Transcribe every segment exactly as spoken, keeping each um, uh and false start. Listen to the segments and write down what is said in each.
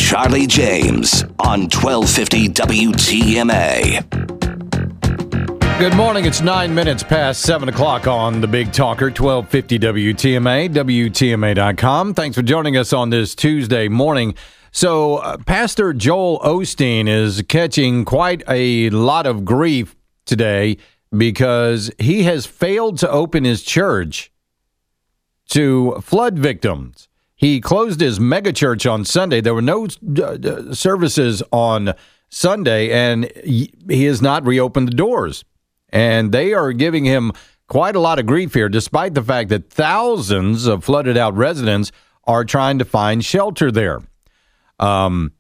Charlie James on twelve fifty W T M A. Good morning. It's nine minutes past seven o'clock on the Big Talker, twelve fifty W T M A, W T M A dot com. Thanks for joining us on this Tuesday morning. So, uh, Pastor Joel Osteen is catching quite a lot of grief today because he has failed to open his church to flood victims. He closed his megachurch on Sunday. There were no uh, services on Sunday, and he, he has not reopened the doors. And they are giving him quite a lot of grief here, despite the fact that thousands of flooded out residents are trying to find shelter there. Um,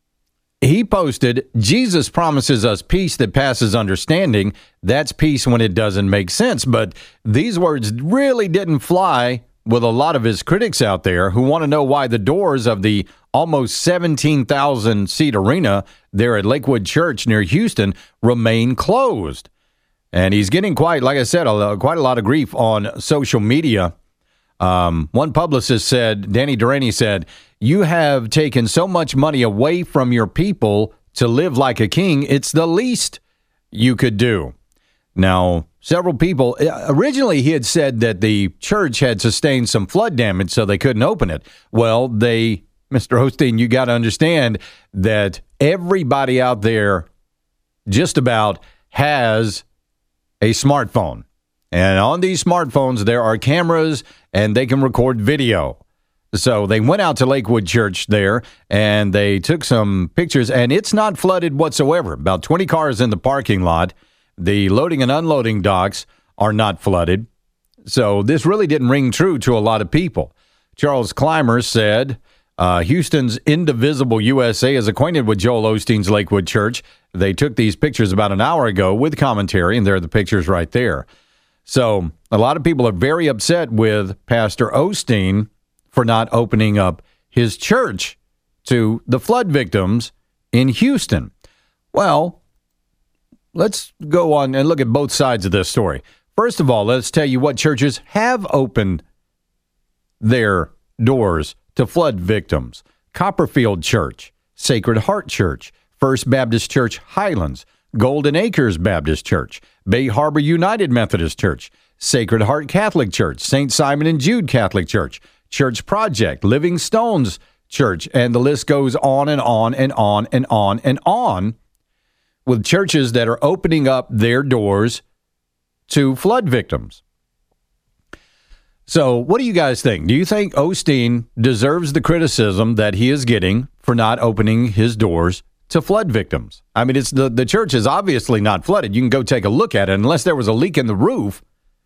he posted, Jesus promises us peace that passes understanding. That's peace when it doesn't make sense. But these words really didn't fly with a lot of his critics out there who want to know why the doors of the almost seventeen thousand seat arena there at Lakewood Church near Houston remain closed. And he's getting quite, like I said, a, quite a lot of grief on social media. Um, one publicist said, Danny Durrani said, you have taken so much money away from your people to live like a king. It's the least you could do. Now, several people, originally he had said that the church had sustained some flood damage, so they couldn't open it. Well, they, Mister Osteen, you got to understand that everybody out there just about has a smartphone. And on these smartphones, there are cameras and they can record video. So they went out to Lakewood Church there and they took some pictures, and it's not flooded whatsoever. About twenty cars in the parking lot. The loading and unloading docks are not flooded. So this really didn't ring true to a lot of people. Charles Clymer said, uh, Houston's Indivisible U S A is acquainted with Joel Osteen's Lakewood Church. They took these pictures about an hour ago with commentary, and there are the pictures right there. So a lot of people are very upset with Pastor Osteen for not opening up his church to the flood victims in Houston. Well, let's go on and look at both sides of this story. First of all, let's tell you what churches have opened their doors to flood victims. Copperfield Church, Sacred Heart Church, First Baptist Church Highlands, Golden Acres Baptist Church, Bay Harbor United Methodist Church, Sacred Heart Catholic Church, Saint Simon and Jude Catholic Church, Church Project, Living Stones Church, and the list goes on and on and on and on and on with churches that are opening up their doors to flood victims. So what do you guys think? Do you think Osteen deserves the criticism that he is getting for not opening his doors to flood victims? I mean, it's the, the church is obviously not flooded. You can go take a look at it. Unless there was a leak in the roof,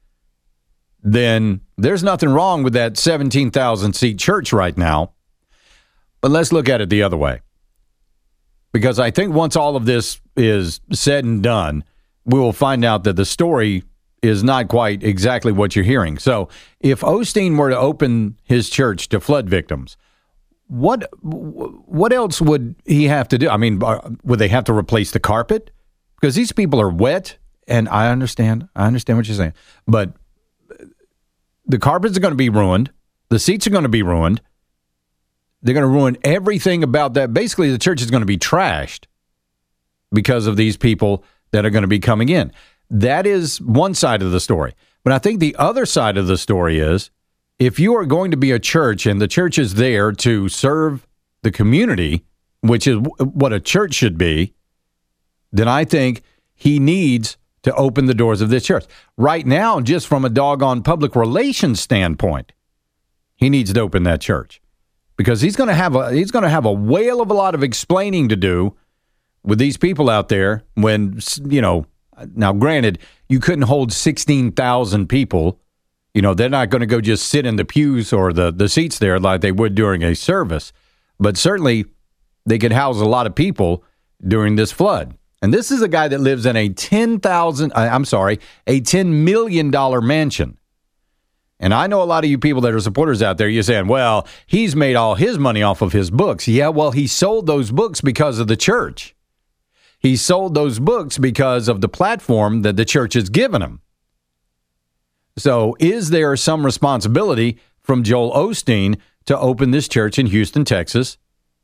then there's nothing wrong with that seventeen thousand seat church right now. But let's look at it the other way. Because I think once all of this is said and done, we will find out that the story is not quite exactly what you're hearing. So if Osteen were to open his church to flood victims, what what else would he have to do? I mean, would they have to replace the carpet? Because these people are wet, and I understand. I understand what you're saying. But the carpets are going to be ruined. The seats are going to be ruined. They're going to ruin everything about that. Basically, the church is going to be trashed because of these people that are going to be coming in. That is one side of the story. But I think the other side of the story is, if you are going to be a church and the church is there to serve the community, which is what a church should be, then I think he needs to open the doors of this church. Right now, just from a doggone public relations standpoint, he needs to open that church. Because he's going to have a he's going to have a whale of a lot of explaining to do with these people out there when, you know, now granted, you couldn't hold sixteen thousand people. You know, they're not going to go just sit in the pews or the, the seats there like they would during a service. But certainly they could house a lot of people during this flood. And this is a guy that lives in a ten thousand, I'm sorry, a ten million dollars mansion. And I know a lot of you people that are supporters out there, you're saying, well, he's made all his money off of his books. Yeah, well, he sold those books because of the church. He sold those books because of the platform that the church has given him. So is there some responsibility from Joel Osteen to open this church in Houston, Texas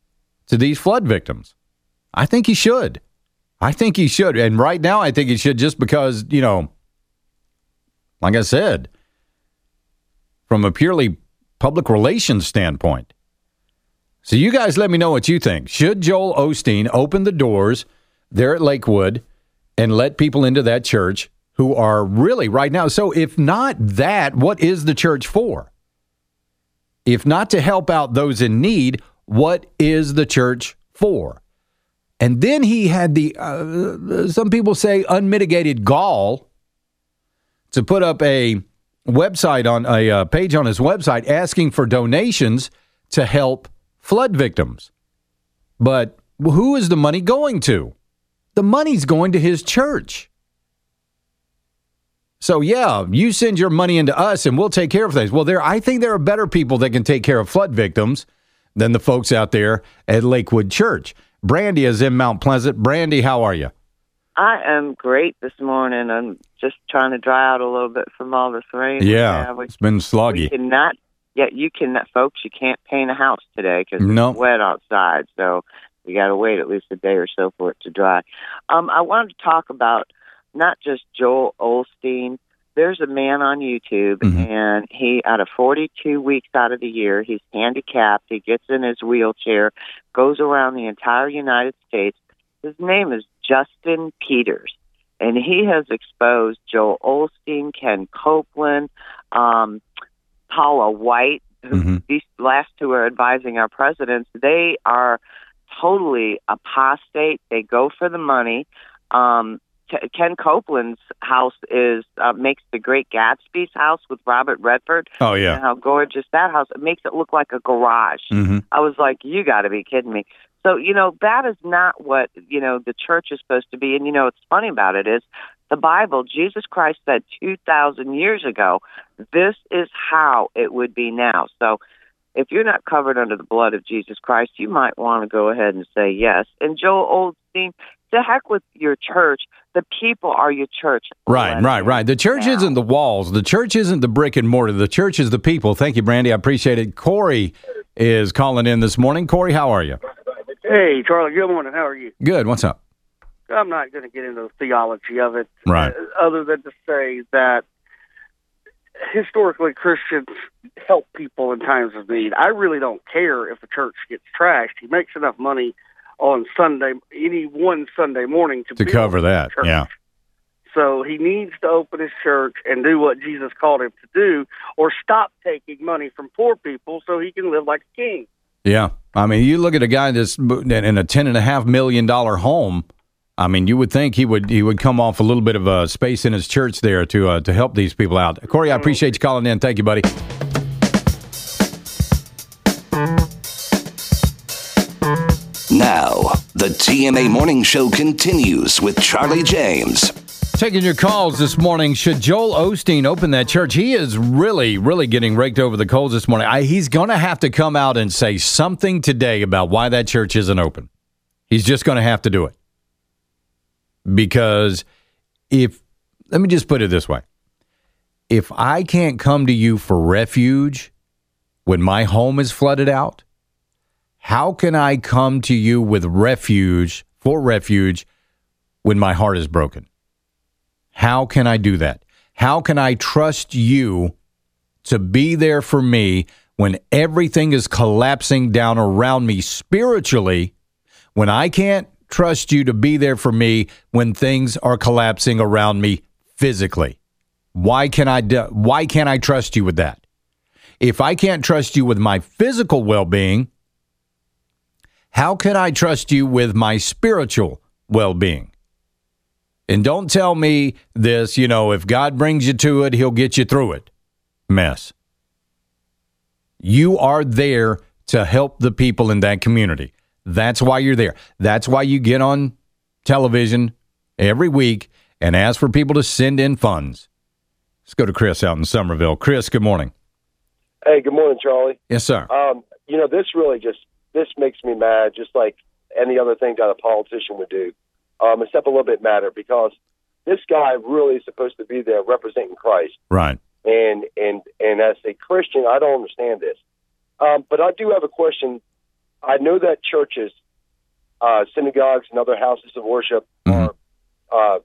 to these flood victims. I think he should. I think he should. And right now, I think he should just because, you know, like I said, from a purely public relations standpoint. So you guys let me know what you think. Should Joel Osteen open the doors there at Lakewood and let people into that church who are really right now? So if not that, what is the church for? If not to help out those in need, what is the church for? And then he had the, uh, some people say, unmitigated gall to put up a website on a uh, page on his website asking for donations to help flood victims. But who is the money going to? The money's going to his church. So, yeah, you send your money into us and we'll take care of things. Well, there, I think there are better people that can take care of flood victims than the folks out there at Lakewood Church. Brandy is in Mount Pleasant. Brandy, how are you? I am great this morning. I'm just trying to dry out a little bit from all this rain. Yeah, we, it's been sloggy. We cannot, yeah, you cannot, folks, you can't paint a house today because no. it's wet outside. So we got to wait at least a day or so for it to dry. Um, I wanted to talk about not just Joel Osteen. There's a man on YouTube, mm-hmm. and he, out of forty-two weeks out of the year, he's handicapped. He gets in his wheelchair, goes around the entire United States. His name is Justin Peters, and he has exposed Joel Osteen, Ken Copeland, um, Paula White, who mm-hmm. these last two are advising our presidents. They are totally apostate. They go for the money. Um, Ken Copeland's house is uh, makes the Great Gatsby's house with Robert Redford. Oh, yeah. And how gorgeous that house. It makes it look like a garage. Mm-hmm. I was like, you got to be kidding me. So, you know, that is not what, you know, the church is supposed to be. And, you know, what's funny about it is the Bible, Jesus Christ said two thousand years ago, this is how it would be now. So if you're not covered under the blood of Jesus Christ, you might want to go ahead and say yes. And Joel Osteen, to heck with your church. The people are your church. Right, right, right. The church now. Isn't the walls. The church isn't the brick and mortar. The church is the people. Thank you, Brandy. I appreciate it. Corey is calling in this morning. Corey, how are you? Hey, Charlie. Good morning. How are you? Good. What's up? I'm not going to get into the theology of it. Right. Uh, other than to say that historically Christians help people in times of need. I really don't care if the church gets trashed. He makes enough money on Sunday, any one Sunday morning to, to cover that. Church. Yeah. So he needs to open his church and do what Jesus called him to do, or stop taking money from poor people so he can live like a king. Yeah. I mean, you look at a guy that's in a ten and a half million dollar home. I mean, you would think he would he would come off a little bit of a space in his church there to uh, to help these people out. Corey, I appreciate you calling in. Thank you, buddy. Now, the T M A Morning Show continues with Charlie James. Taking your calls this morning. Should Joel Osteen open that church? He is really, really getting raked over the coals this morning. I, he's going to have to come out and say something today about why that church isn't open. He's just going to have to do it. Because if, let me just put it this way. If I can't come to you for refuge when my home is flooded out, how can I come to you with refuge, for refuge, when my heart is broken? How can I do that? How can I trust you to be there for me when everything is collapsing down around me spiritually, when I can't trust you to be there for me when things are collapsing around me physically? Why can I do, why can't I trust you with that? If I can't trust you with my physical well-being, how can I trust you with my spiritual well-being? And don't tell me this, you know, if God brings you to it, he'll get you through it. Mess. You are there to help the people in that community. That's why you're there. That's why you get on television every week and ask for people to send in funds. Let's go to Chris out in Somerville. Chris, good morning. Hey, good morning, Charlie. Yes, sir. Um, you know, this really just, this makes me mad, just like any other thing that a politician would do, um, except a little bit madder, because this guy really is supposed to be there representing Christ. Right. And and and as a Christian, I don't understand this. Um, but I do have a question I know that churches, uh, synagogues, and other houses of worship Mhm. are uh,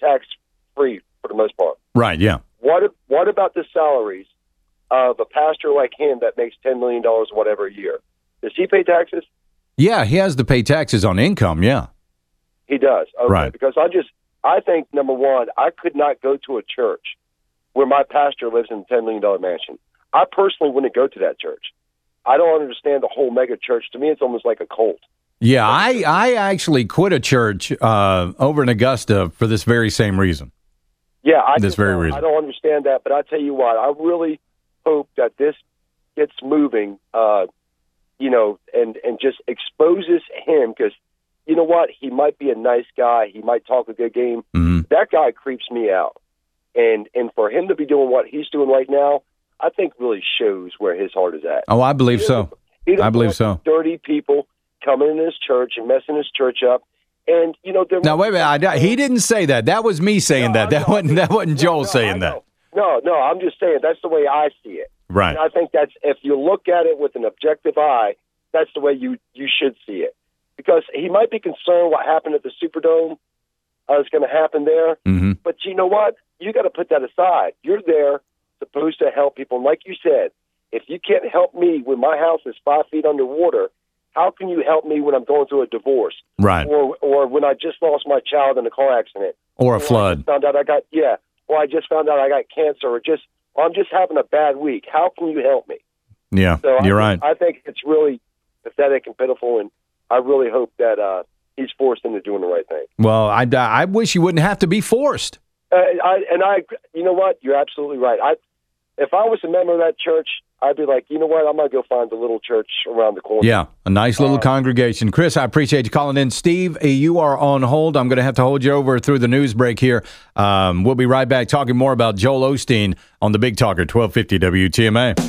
tax-free for the most part. Right, yeah. What What about the salaries of a pastor like him that makes ten million dollars whatever a year? Does he pay taxes? Yeah, he has to pay taxes on income, yeah. He does. Okay. Right. Because I just, I think, number one, I could not go to a church where my pastor lives in a ten million dollars mansion. I personally wouldn't go to that church. I don't understand the whole mega church. To me, it's almost like a cult. Yeah, I, I actually quit a church uh, over in Augusta for this very same reason. Yeah, I This just very don't- reason. I don't understand that, but I tell you what, I really hope that this gets moving, uh, you know, and, and just exposes him because, you know what, he might be a nice guy, he might talk a good game. Mhm. That guy creeps me out, and and for him to be doing what he's doing right now, I think really shows where his heart is at. Oh, I believe so. He doesn't I believe want so. Dirty people coming in his church and messing his church up, and you know, they're Now, wait a minute. I, he didn't say that. That was me saying No, that. That no, wasn't, that wasn't no, Joel no, saying I that. know. No, no, I'm just saying that's the way I see it. Right. And I think that's, if you look at it with an objective eye, that's the way you, you should see it. Because he might be concerned what happened at the Superdome uh, is going to happen there. hmm But you know what? You got to put that aside. You're there supposed to help people. And like you said, if you can't help me when my house is five feet underwater, how can you help me when I'm going through a divorce? Right. Or or when I just lost my child in a car accident? Or a Or I flood. just found out I got, yeah. Or I just found out I got cancer, or just, or I'm just having a bad week. How can you help me? Yeah, So you're I right. think, I think it's really pathetic and pitiful, and I really hope that uh, he's forced into doing the right thing. Well, I, I wish you wouldn't have to be forced. Uh, I, and I, you know what? You're absolutely right. I, if I was a member of that church, I'd be like, you know what? I'm gonna go find a little church around the corner. Yeah, a nice little Uh, congregation. Chris, I appreciate you calling in. Steve, uh, you are on hold. I'm going to have to hold you over through the news break here. Um, we'll be right back talking more about Joel Osteen on the Big Talker, twelve fifty W T M A.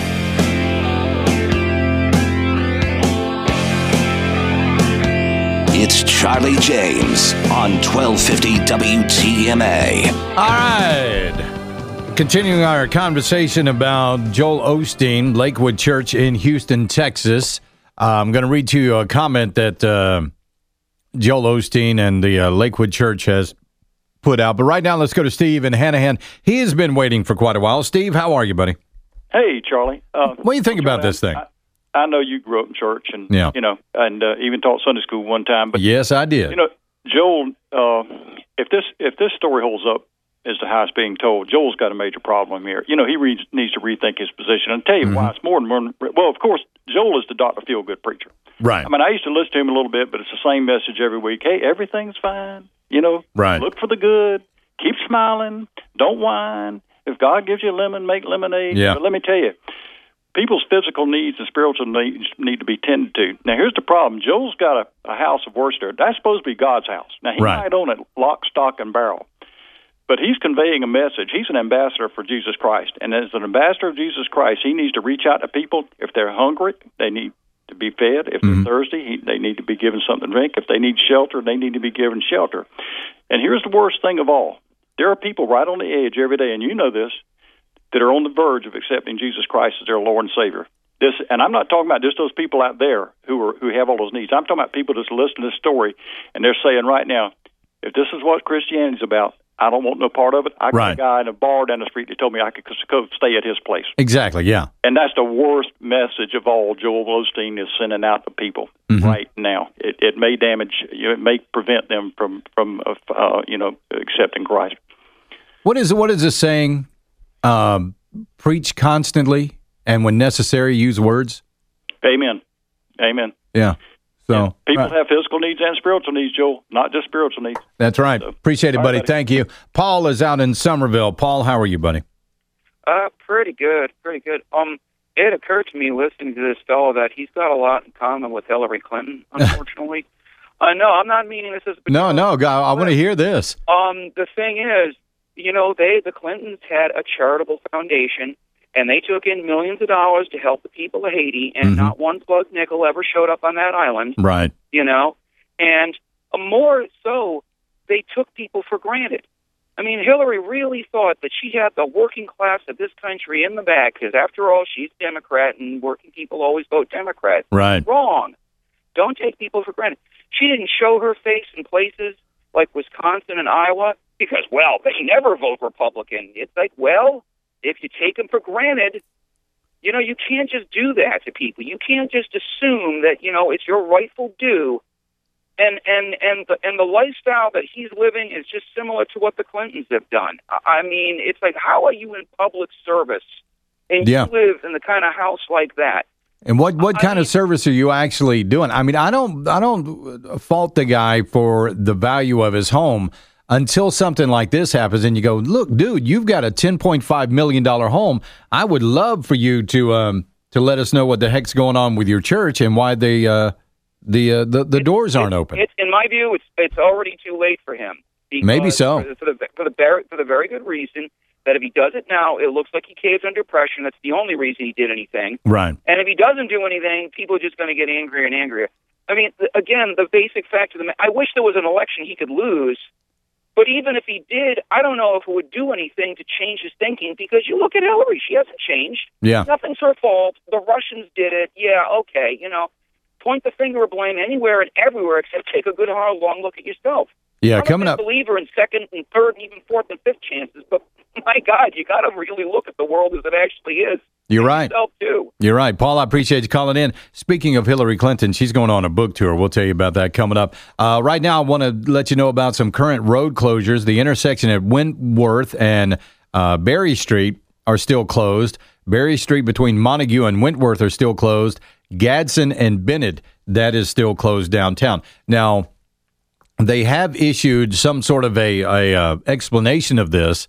It's Charlie James on twelve fifty W T M A. All right. Continuing our conversation about Joel Osteen, Lakewood Church in Houston, Texas. Uh, I'm going to read to you a comment that uh, Joel Osteen and the uh, Lakewood Church has put out. But right now, let's go to Steve in Hanahan. He has been waiting for quite a while. Steve, how are you, buddy? Hey, Charlie. Uh, What do you think about this thing? I, I know you grew up in church, and Yeah. you know, and uh, even taught Sunday school one time. But Yes, I did. you know, Joel, uh, if this if this story holds up as to how it's being told, Joel's got a major problem here. You know, he re- needs to rethink his position. And I'll tell you Mm-hmm. why. It's more than one. Well, of course, Joel is the Doctor Feelgood preacher. Right. I mean, I used to listen to him a little bit, but it's the same message every week. Hey, everything's fine. You know, Right. look for the good. Keep smiling. Don't whine. If God gives you a lemon, make lemonade. Yeah. But let me tell you, people's physical needs and spiritual needs need to be tended to. Now, here's the problem. Joel's got a, a house of worship there. That's supposed to be God's house. Now, he Right. might own it lock, stock, and barrel. But he's conveying a message. He's an ambassador for Jesus Christ. And as an ambassador of Jesus Christ, he needs to reach out to people. If they're hungry, they need to be fed. If Mm-hmm. they're thirsty, he, they need to be given something to drink. If they need shelter, they need to be given shelter. And here's the worst thing of all. There are people right on the edge every day, and you know this, that are on the verge of accepting Jesus Christ as their Lord and Savior. This, and I'm not talking about just those people out there who are who have all those needs. I'm talking about people that's listening to this story, and they're saying right now, if this is what Christianity's about, I don't want no part of it. I got Right. a guy in a bar down the street that told me I could go stay at his place. Exactly, yeah. And that's the worst message of all Joel Osteen is sending out to people Mm-hmm. right now. It, it may damage, you know, it may prevent them from, from uh, uh, you know, accepting Christ. What is what is this saying? Um, preach constantly, and when necessary, use words. Amen. Amen. Yeah. So Yeah. People right. have physical needs and spiritual needs, Joel, not just spiritual needs. That's right. So, Appreciate it, all buddy. right, buddy. Thank you. Paul is out in Somerville. Paul, how are you, buddy? Uh, pretty good, pretty good. Um, it occurred to me listening to this fellow that he's got a lot in common with Hillary Clinton, unfortunately. uh, no, I'm not meaning this as a No, no, I, I want to hear this. Um, the thing is, you know, they, the Clintons had a charitable foundation, and they took in millions of dollars to help the people of Haiti, and Mhm. not one plug nickel ever showed up on that island, Right. you know? And uh, more so, they took people for granted. I mean, Hillary really thought that she had the working class of this country in the back, because after all, she's Democrat, and working people always vote Democrat. Right. Wrong. Don't take people for granted. She didn't show her face in places like Wisconsin and Iowa because, well, they never vote Republican. It's like, well, if you take them for granted, you know, you can't just do that to people. You can't just assume that, you know, it's your rightful due. And and and the, and the lifestyle that he's living is just similar to what the Clintons have done. I mean, it's like, how are you in public service and yeah. you live in the kind of house like that? And what, what kind I mean, of service are you actually doing? I mean, I don't I don't fault the guy for the value of his home until something like this happens, and you go, look, dude, you've got a ten point five million dollars home. I would love for you to um, to let us know what the heck's going on with your church and why they uh, the uh, the the it's, doors aren't it's, open. It's, in my view, it's it's already too late for him. Maybe so. For the, for the for the very, for the very good reason that if he does it now, it looks like he caves under pressure, and that's the only reason he did anything. Right. And if he doesn't do anything, people are just going to get angrier and angrier. I mean, th- again, the basic fact of the matter, I wish there was an election he could lose, but even if he did, I don't know if it would do anything to change his thinking, because you look at Hillary, she hasn't changed. Yeah. Nothing's her fault. The Russians did it. Yeah, okay, you know, point the finger of blame anywhere and everywhere except take a good, hard, long look at yourself. Yeah, I'm coming a up. believer in second and third and even fourth and fifth chances, but my God, you got to really look at the world as it actually is. You're right. Yourself too. You're right. Paul, I appreciate you calling in. Speaking of Hillary Clinton, she's going on a book tour. We'll tell you about that coming up. Uh, right now, I want to let you know about some current road closures. The intersection at Wentworth and uh, Berry Street are still closed. Berry Street between Montague and Wentworth are still closed. Gadsden and Bennett, that is still closed downtown. Now, they have issued some sort of a, a uh, explanation of this.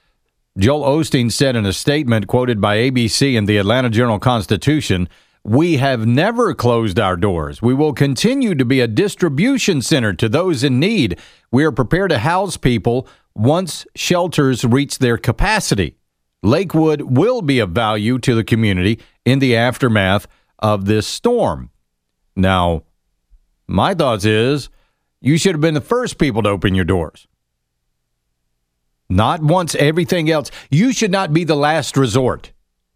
Joel Osteen said in a statement quoted by A B C and the Atlanta Journal-Constitution, "We have never closed our doors. We will continue to be a distribution center to those in need. We are prepared to house people once shelters reach their capacity. Lakewood will be of value to the community in the aftermath of this storm." Now, my thoughts is you should have been the first people to open your doors. Not once everything else. You should not be the last resort.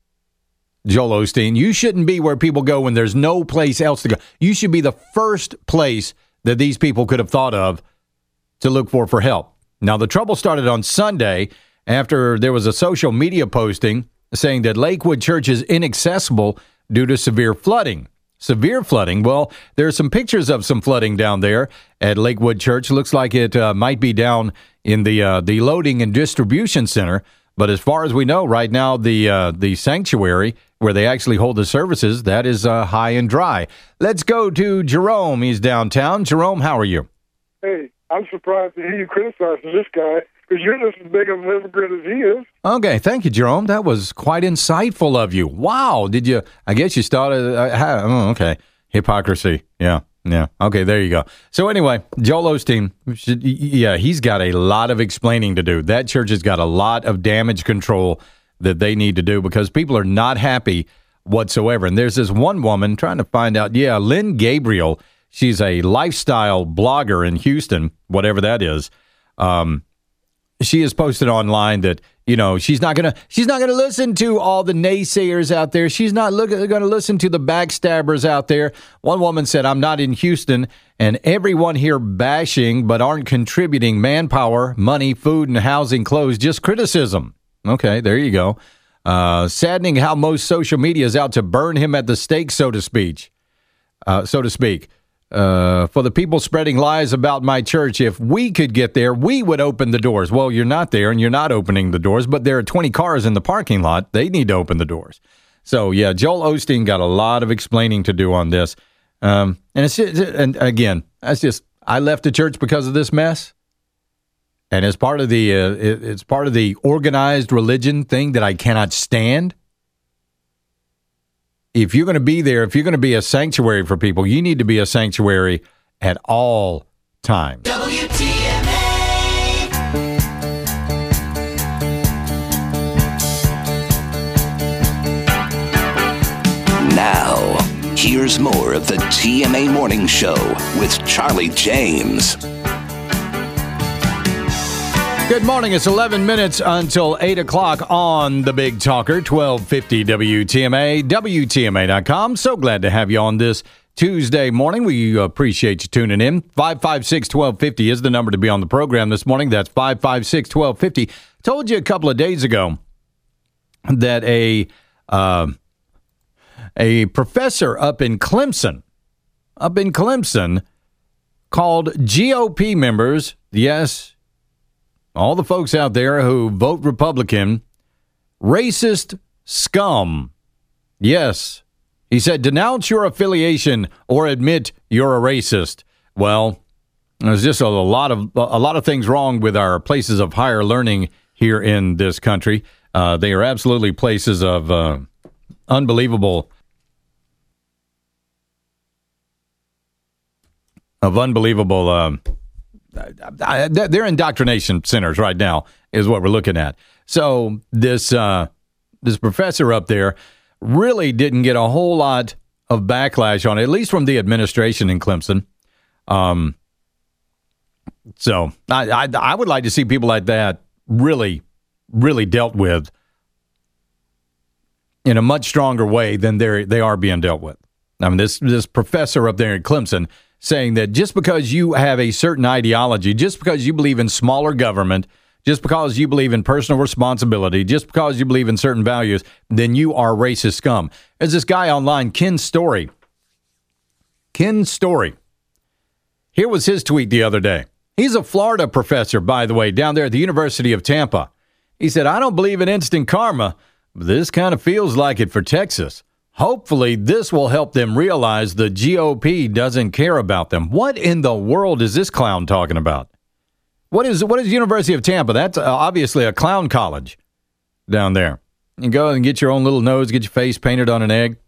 Joel Osteen, you shouldn't be where people go when there's no place else to go. You should be the first place that these people could have thought of to look for for help. Now, the trouble started on Sunday after there was a social media posting saying that Lakewood Church is inaccessible due to severe flooding. Severe flooding. Well, there are some pictures of some flooding down there at Lakewood Church. Looks like it uh, might be down in the uh, the loading and distribution center. But as far as we know, right now, the uh, the sanctuary where they actually hold the services, that is uh, high and dry. Let's go to Jerome. He's downtown. Jerome, how are you? Hey, I'm surprised to hear you criticizing this guy, because you're just as big of an immigrant as he is. Okay, thank you, Jerome. That was quite insightful of you. Wow, did you? I guess you started. Uh, oh, okay, hypocrisy. Yeah, yeah. Okay, there you go. So anyway, Joel Osteen, should, yeah, he's got a lot of explaining to do. That church has got a lot of damage control that they need to do because people are not happy whatsoever. And there's this one woman trying to find out. Yeah, Lynn Gabriel. She's a lifestyle blogger in Houston, whatever that is. Um, she has posted online that, you know, she's not going to she's not going to listen to all the naysayers out there. She's not going to listen to the backstabbers out there. One woman said, "I'm not in Houston, and everyone here bashing but aren't contributing manpower, money, food, and housing, clothes, just criticism." Okay, there you go. Uh, saddening how most social media is out to burn him at the stake, so to speak. Uh, so to speak. Uh, for the people spreading lies about my church, if we could get there, we would open the doors. Well, you're not there and you're not opening the doors, but there are twenty cars in the parking lot. They need to open the doors. So, yeah, Joel Osteen got a lot of explaining to do on this. Um, and it's just, and again, that's just, I left the church because of this mess. And as part of the, uh, it, it's part of the organized religion thing that I cannot stand. If you're going to be there, if you're going to be a sanctuary for people, you need to be a sanctuary at all times. W T M A. Now, here's more of the T M A Morning Show with Charlie James. Good morning. It's eleven minutes until eight o'clock on the Big Talker, twelve fifty W T M A, W T M A dot com. So glad to have you on this Tuesday morning. We appreciate you tuning in. five five six, one two five zero is the number to be on the program this morning. That's five five six, one two five zero. Told you a couple of days ago that a uh, a professor up in Clemson, up in Clemson, called G O P members, yes, all the folks out there who vote Republican, racist scum. Yes. He said, denounce your affiliation or admit you're a racist. Well, there's just a lot of a lot of things wrong with our places of higher learning here in this country. Uh, they are absolutely places of uh, unbelievable, of unbelievable. Um, they're indoctrination centers right now, is what we're looking at. So this uh, this professor up there really didn't get a whole lot of backlash on it, at least from the administration in Clemson. Um, so I, I I would like to see people like that really, really dealt with in a much stronger way than they they are being dealt with. I mean, this this professor up there in Clemson saying that just because you have a certain ideology, just because you believe in smaller government, just because you believe in personal responsibility, just because you believe in certain values, then you are racist scum. There's this guy online, Ken Story. Ken Story. Here was his tweet the other day. He's a Florida professor, by the way, down there at the University of Tampa. He said, I don't believe in instant karma, but this kind of feels like it for Texas. Hopefully, this will help them realize the G O P doesn't care about them. What in the world is this clown talking about? What is what is University of Tampa? That's uh, obviously a clown college down there. You go and get your own little nose, get your face painted on an egg.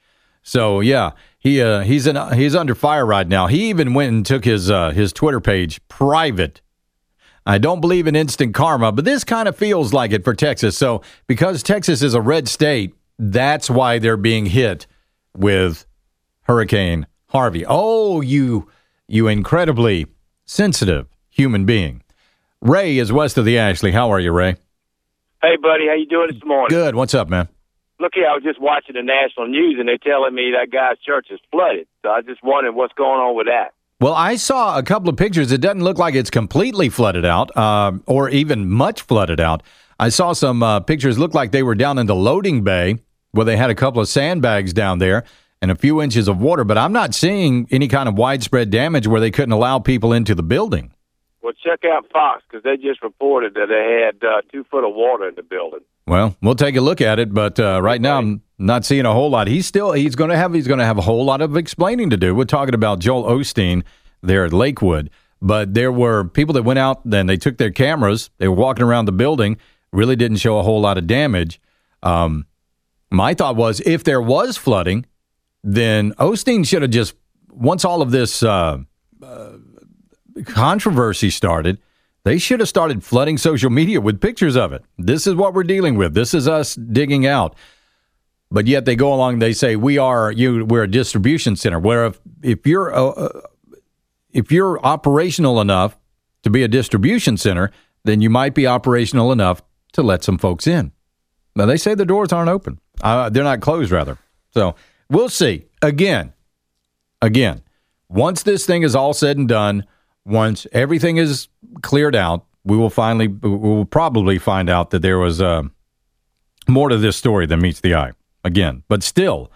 So yeah, he uh, he's in he's under fire right now. He even went and took his uh, his Twitter page private. I don't believe in instant karma, but this kind of feels like it for Texas. So because Texas is a red state, that's why they're being hit with Hurricane Harvey. Oh, you you incredibly sensitive human being. Ray is west of the Ashley. How are you, Ray? Hey, buddy. How you doing this morning? Good. What's up, man? Look here, I was just watching the national news, and they're telling me that guy's church is flooded. So I just wondered what's going on with that. Well, I saw a couple of pictures. It doesn't look like it's completely flooded out, uh, or even much flooded out. I saw some uh, pictures look like they were down in the loading bay, where they had a couple of sandbags down there and a few inches of water, but I'm not seeing any kind of widespread damage where they couldn't allow people into the building. Well, check out Fox, because they just reported that they had uh, two foot of water in the building. Well, we'll take a look at it, but uh, right now I'm not seeing a whole lot. He's still he's going to have he's going to have a whole lot of explaining to do. We're talking about Joel Osteen there at Lakewood, but there were people that went out, then they took their cameras, they were walking around the building, really didn't show a whole lot of damage. Um, My thought was, if there was flooding, then Osteen should have just, once all of this uh, uh, controversy started, they should have started flooding social media with pictures of it. This is what we're dealing with. This is us digging out. But yet they go along, they say, we are, you, we're a distribution center. Where if, if you're uh, if you're operational enough to be a distribution center, then you might be operational enough to let some folks in. Now, they say the doors aren't open. Uh, they're not closed, rather. So we'll see. Again, again, once this thing is all said and done, once everything is cleared out, we will finally, we will probably find out that there was uh, more to this story than meets the eye. Again, but still,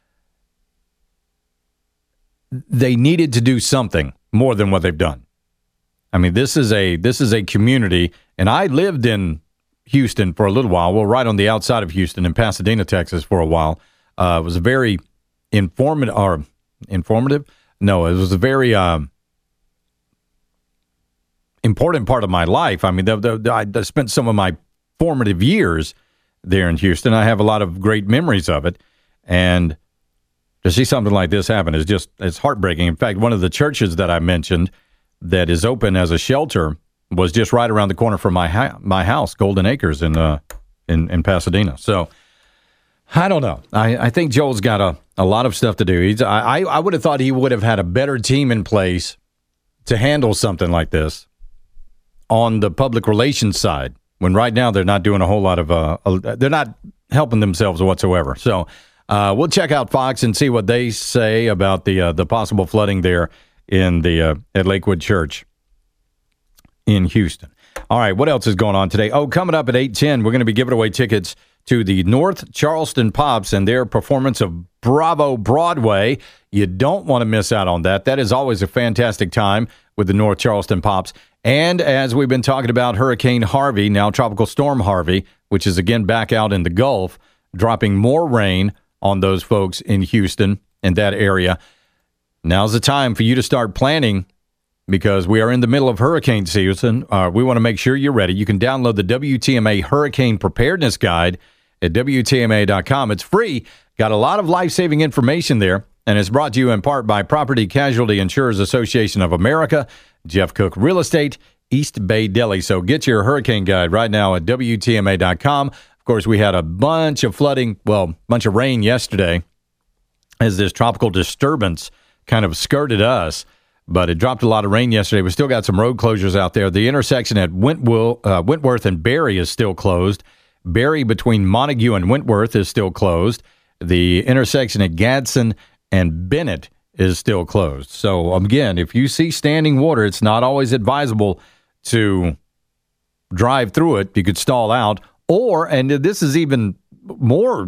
they needed to do something more than what they've done. I mean, this is a this is a community, and I lived in Houston for a little while. Well, right on the outside of Houston in Pasadena, Texas for a while. Uh, it was a very informative, or informative? No, it was a very um, important part of my life. I mean, the, the, I spent some of my formative years there in Houston. I have a lot of great memories of it. And to see something like this happen is just, it's heartbreaking. In fact, one of the churches that I mentioned that is open as a shelter was just right around the corner from my ha- my house, Golden Acres in uh in, in Pasadena. So I don't know. I, I think Joel's got a, a lot of stuff to do. He's I I would have thought he would have had a better team in place to handle something like this. on the public relations side, when right now they're not doing a whole lot of, uh, they're not helping themselves whatsoever. So uh, we'll check out Fox and see what they say about the uh, the possible flooding there in the uh, at Lakewood Church in Houston. All right, what else is going on today? Oh, coming up at eight ten, we're going to be giving away tickets to the North Charleston Pops and their performance of Bravo Broadway. You don't want to miss out on that. That is always a fantastic time with the North Charleston Pops. And as we've been talking about Hurricane Harvey, now Tropical Storm Harvey, which is again back out in the Gulf, dropping more rain on those folks in Houston and that area. Now's the time for you to start planning, because we are in the middle of hurricane season. Uh, we want to make sure you're ready. You can download the W T M A Hurricane Preparedness Guide at W T M A dot com. It's free. Got a lot of life-saving information there, and it's brought to you in part by Property Casualty Insurers Association of America, Jeff Cook Real Estate, East Bay Deli. So get your hurricane guide right now at W T M A dot com. Of course, we had a bunch of flooding, well, a bunch of rain yesterday as this tropical disturbance kind of skirted us. But it dropped a lot of rain yesterday. We still got some road closures out there. The intersection at Wentworth, uh, Wentworth and Berry is still closed. Berry between Montague and Wentworth is still closed. The intersection at Gadsden and Bennett is still closed. So, again, if you see standing water, it's not always advisable to drive through it. You could stall out. Or, and this is even more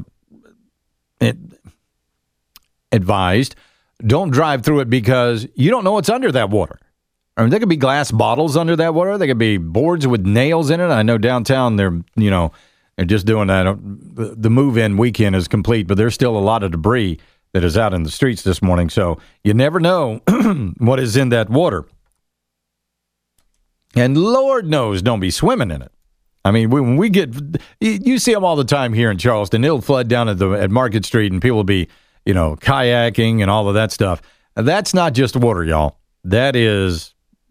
advised, don't drive through it because you don't know what's under that water. I mean, there could be glass bottles under that water. There could be boards with nails in it. I know downtown they're, you know, they're just doing that. The move-in weekend is complete, but there's still a lot of debris that is out in the streets this morning. So you never know what is in that water. And Lord knows, don't be swimming in it. I mean, when we get, you see them all the time here in Charleston. It'll flood down at the at Market Street, and people will be, you know, kayaking and all of that stuff. That's not just water, y'all. That is,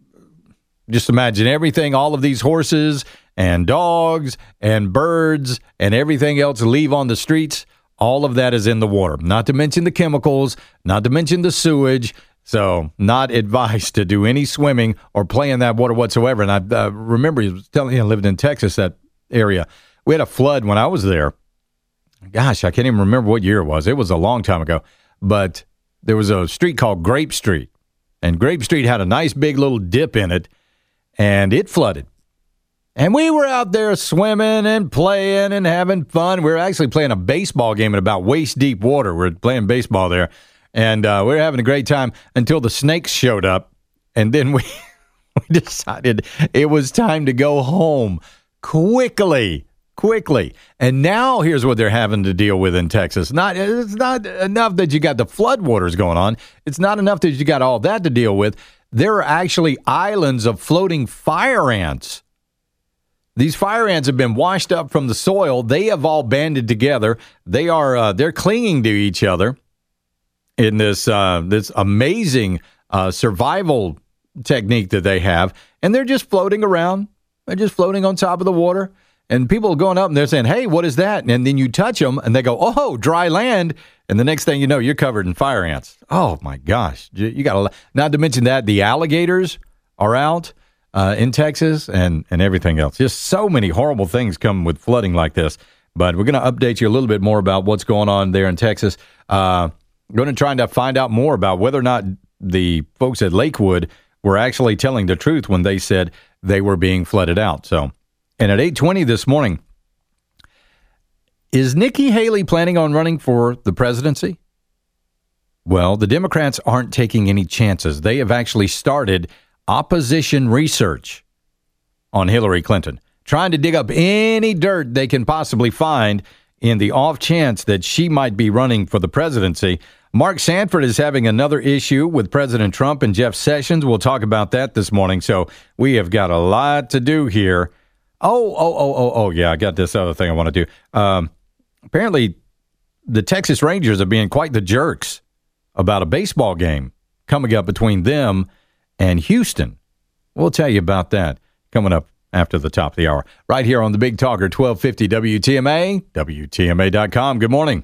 just imagine everything, all of these horses and dogs and birds and everything else leave on the streets. All of that is in the water. Not to mention the chemicals, not to mention the sewage. So not advised to do any swimming or play in that water whatsoever. And I uh, remember I was telling you, I lived in Texas, that area. We had a flood when I was there. Gosh, I can't even remember what year it was. It was a long time ago. But there was a street called Grape Street. And Grape Street had a nice big little dip in it. And it flooded. And we were out there swimming and playing and having fun. We were actually playing a baseball game in about waist-deep water. We were playing baseball there. And uh, we were having a great time until the snakes showed up. And then we, we decided it was time to go home quickly. Quickly. And now here's what they're having to deal with in Texas. Not It's not enough that you got the floodwaters going on. It's not enough that you got all that to deal with. There are actually islands of floating fire ants. These fire ants have been washed up from the soil. They have all banded together. They are uh, they're clinging to each other in this uh, this amazing uh, survival technique that they have, and they're just floating around. They're just floating on top of the water. And people are going up and they're saying, hey, what is that? And then you touch them and they go, oh, dry land. And the next thing you know, you're covered in fire ants. Oh, my gosh. You, you got to, not to mention that the alligators are out uh, in Texas and, and everything else. Just so many horrible things come with flooding like this. But we're going to update you a little bit more about what's going on there in Texas. Uh, we're going to try to find out more about whether or not the folks at Lakewood were actually telling the truth when they said they were being flooded out. So. And at eight twenty this morning, is Nikki Haley planning on running for the presidency? Well, the Democrats aren't taking any chances. They have actually started opposition research on Hillary Clinton, trying to dig up any dirt they can possibly find in the off chance that she might be running for the presidency. Mark Sanford is having another issue with President Trump and Jeff Sessions. We'll talk about that this morning. So we have got a lot to do here. Oh, oh, oh, oh, oh, yeah, I got this other thing I want to do. Um, apparently, the Texas Rangers are being quite the jerks about a baseball game coming up between them and Houston. We'll tell you about that coming up after the top of the hour. Right here on the Big Talker, twelve fifty W T M A, W T M A dot com. Good morning.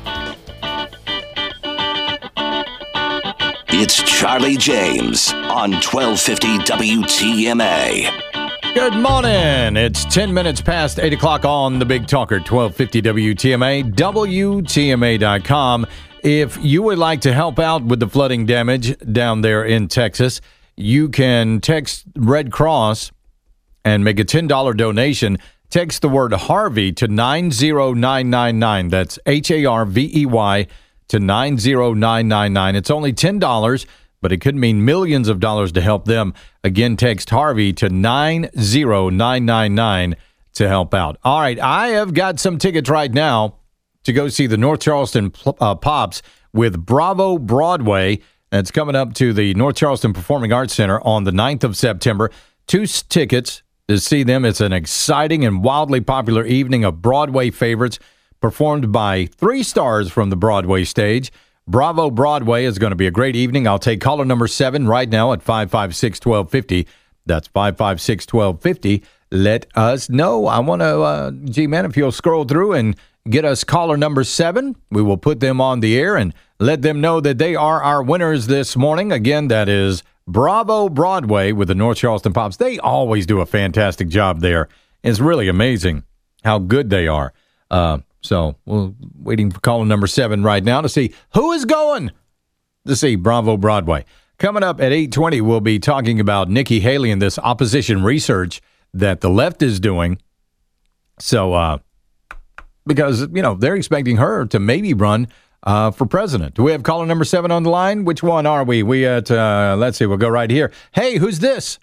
It's Charlie James on twelve fifty W T M A. Good morning. It's ten minutes past eight o'clock on the Big Talker, twelve fifty W T M A, W T M A dot com. If you would like to help out with the flooding damage down there in Texas, you can text Red Cross and make a ten dollars donation. Text the word Harvey to nine zero nine nine nine. That's H A R V E Y to nine zero nine nine nine. It's only ten dollars, but it could mean millions of dollars to help them. Again, text Harvey to nine zero nine nine nine to help out. All right, I have got some tickets right now to go see the North Charleston uh, Pops with Bravo Broadway. That's coming up to the North Charleston Performing Arts Center on the ninth of September. Two s- tickets to see them. It's an exciting and wildly popular evening of Broadway favorites performed by three stars from the Broadway stage. Bravo Broadway is going to be a great evening. I'll take caller number seven right now at five five six, one two five zero. That's five five six, one two five zero. Let us know. I want to, uh, G-Man, if you'll scroll through and get us caller number seven, we will put them on the air and let them know that they are our winners this morning. Again, that is Bravo Broadway with the North Charleston Pops. They always do a fantastic job there. It's really amazing how good they are. Uh, So we're waiting for caller number seven right now to see who is going to see Bravo Broadway. Coming up at eight twenty, we'll be talking about Nikki Haley and this opposition research that the left is doing. So, uh, because, you know, they're expecting her to maybe run uh, for president. Do we have caller number seven on the line? Which one are we? We at, uh, let's see, we'll go right here. Hey, who's this?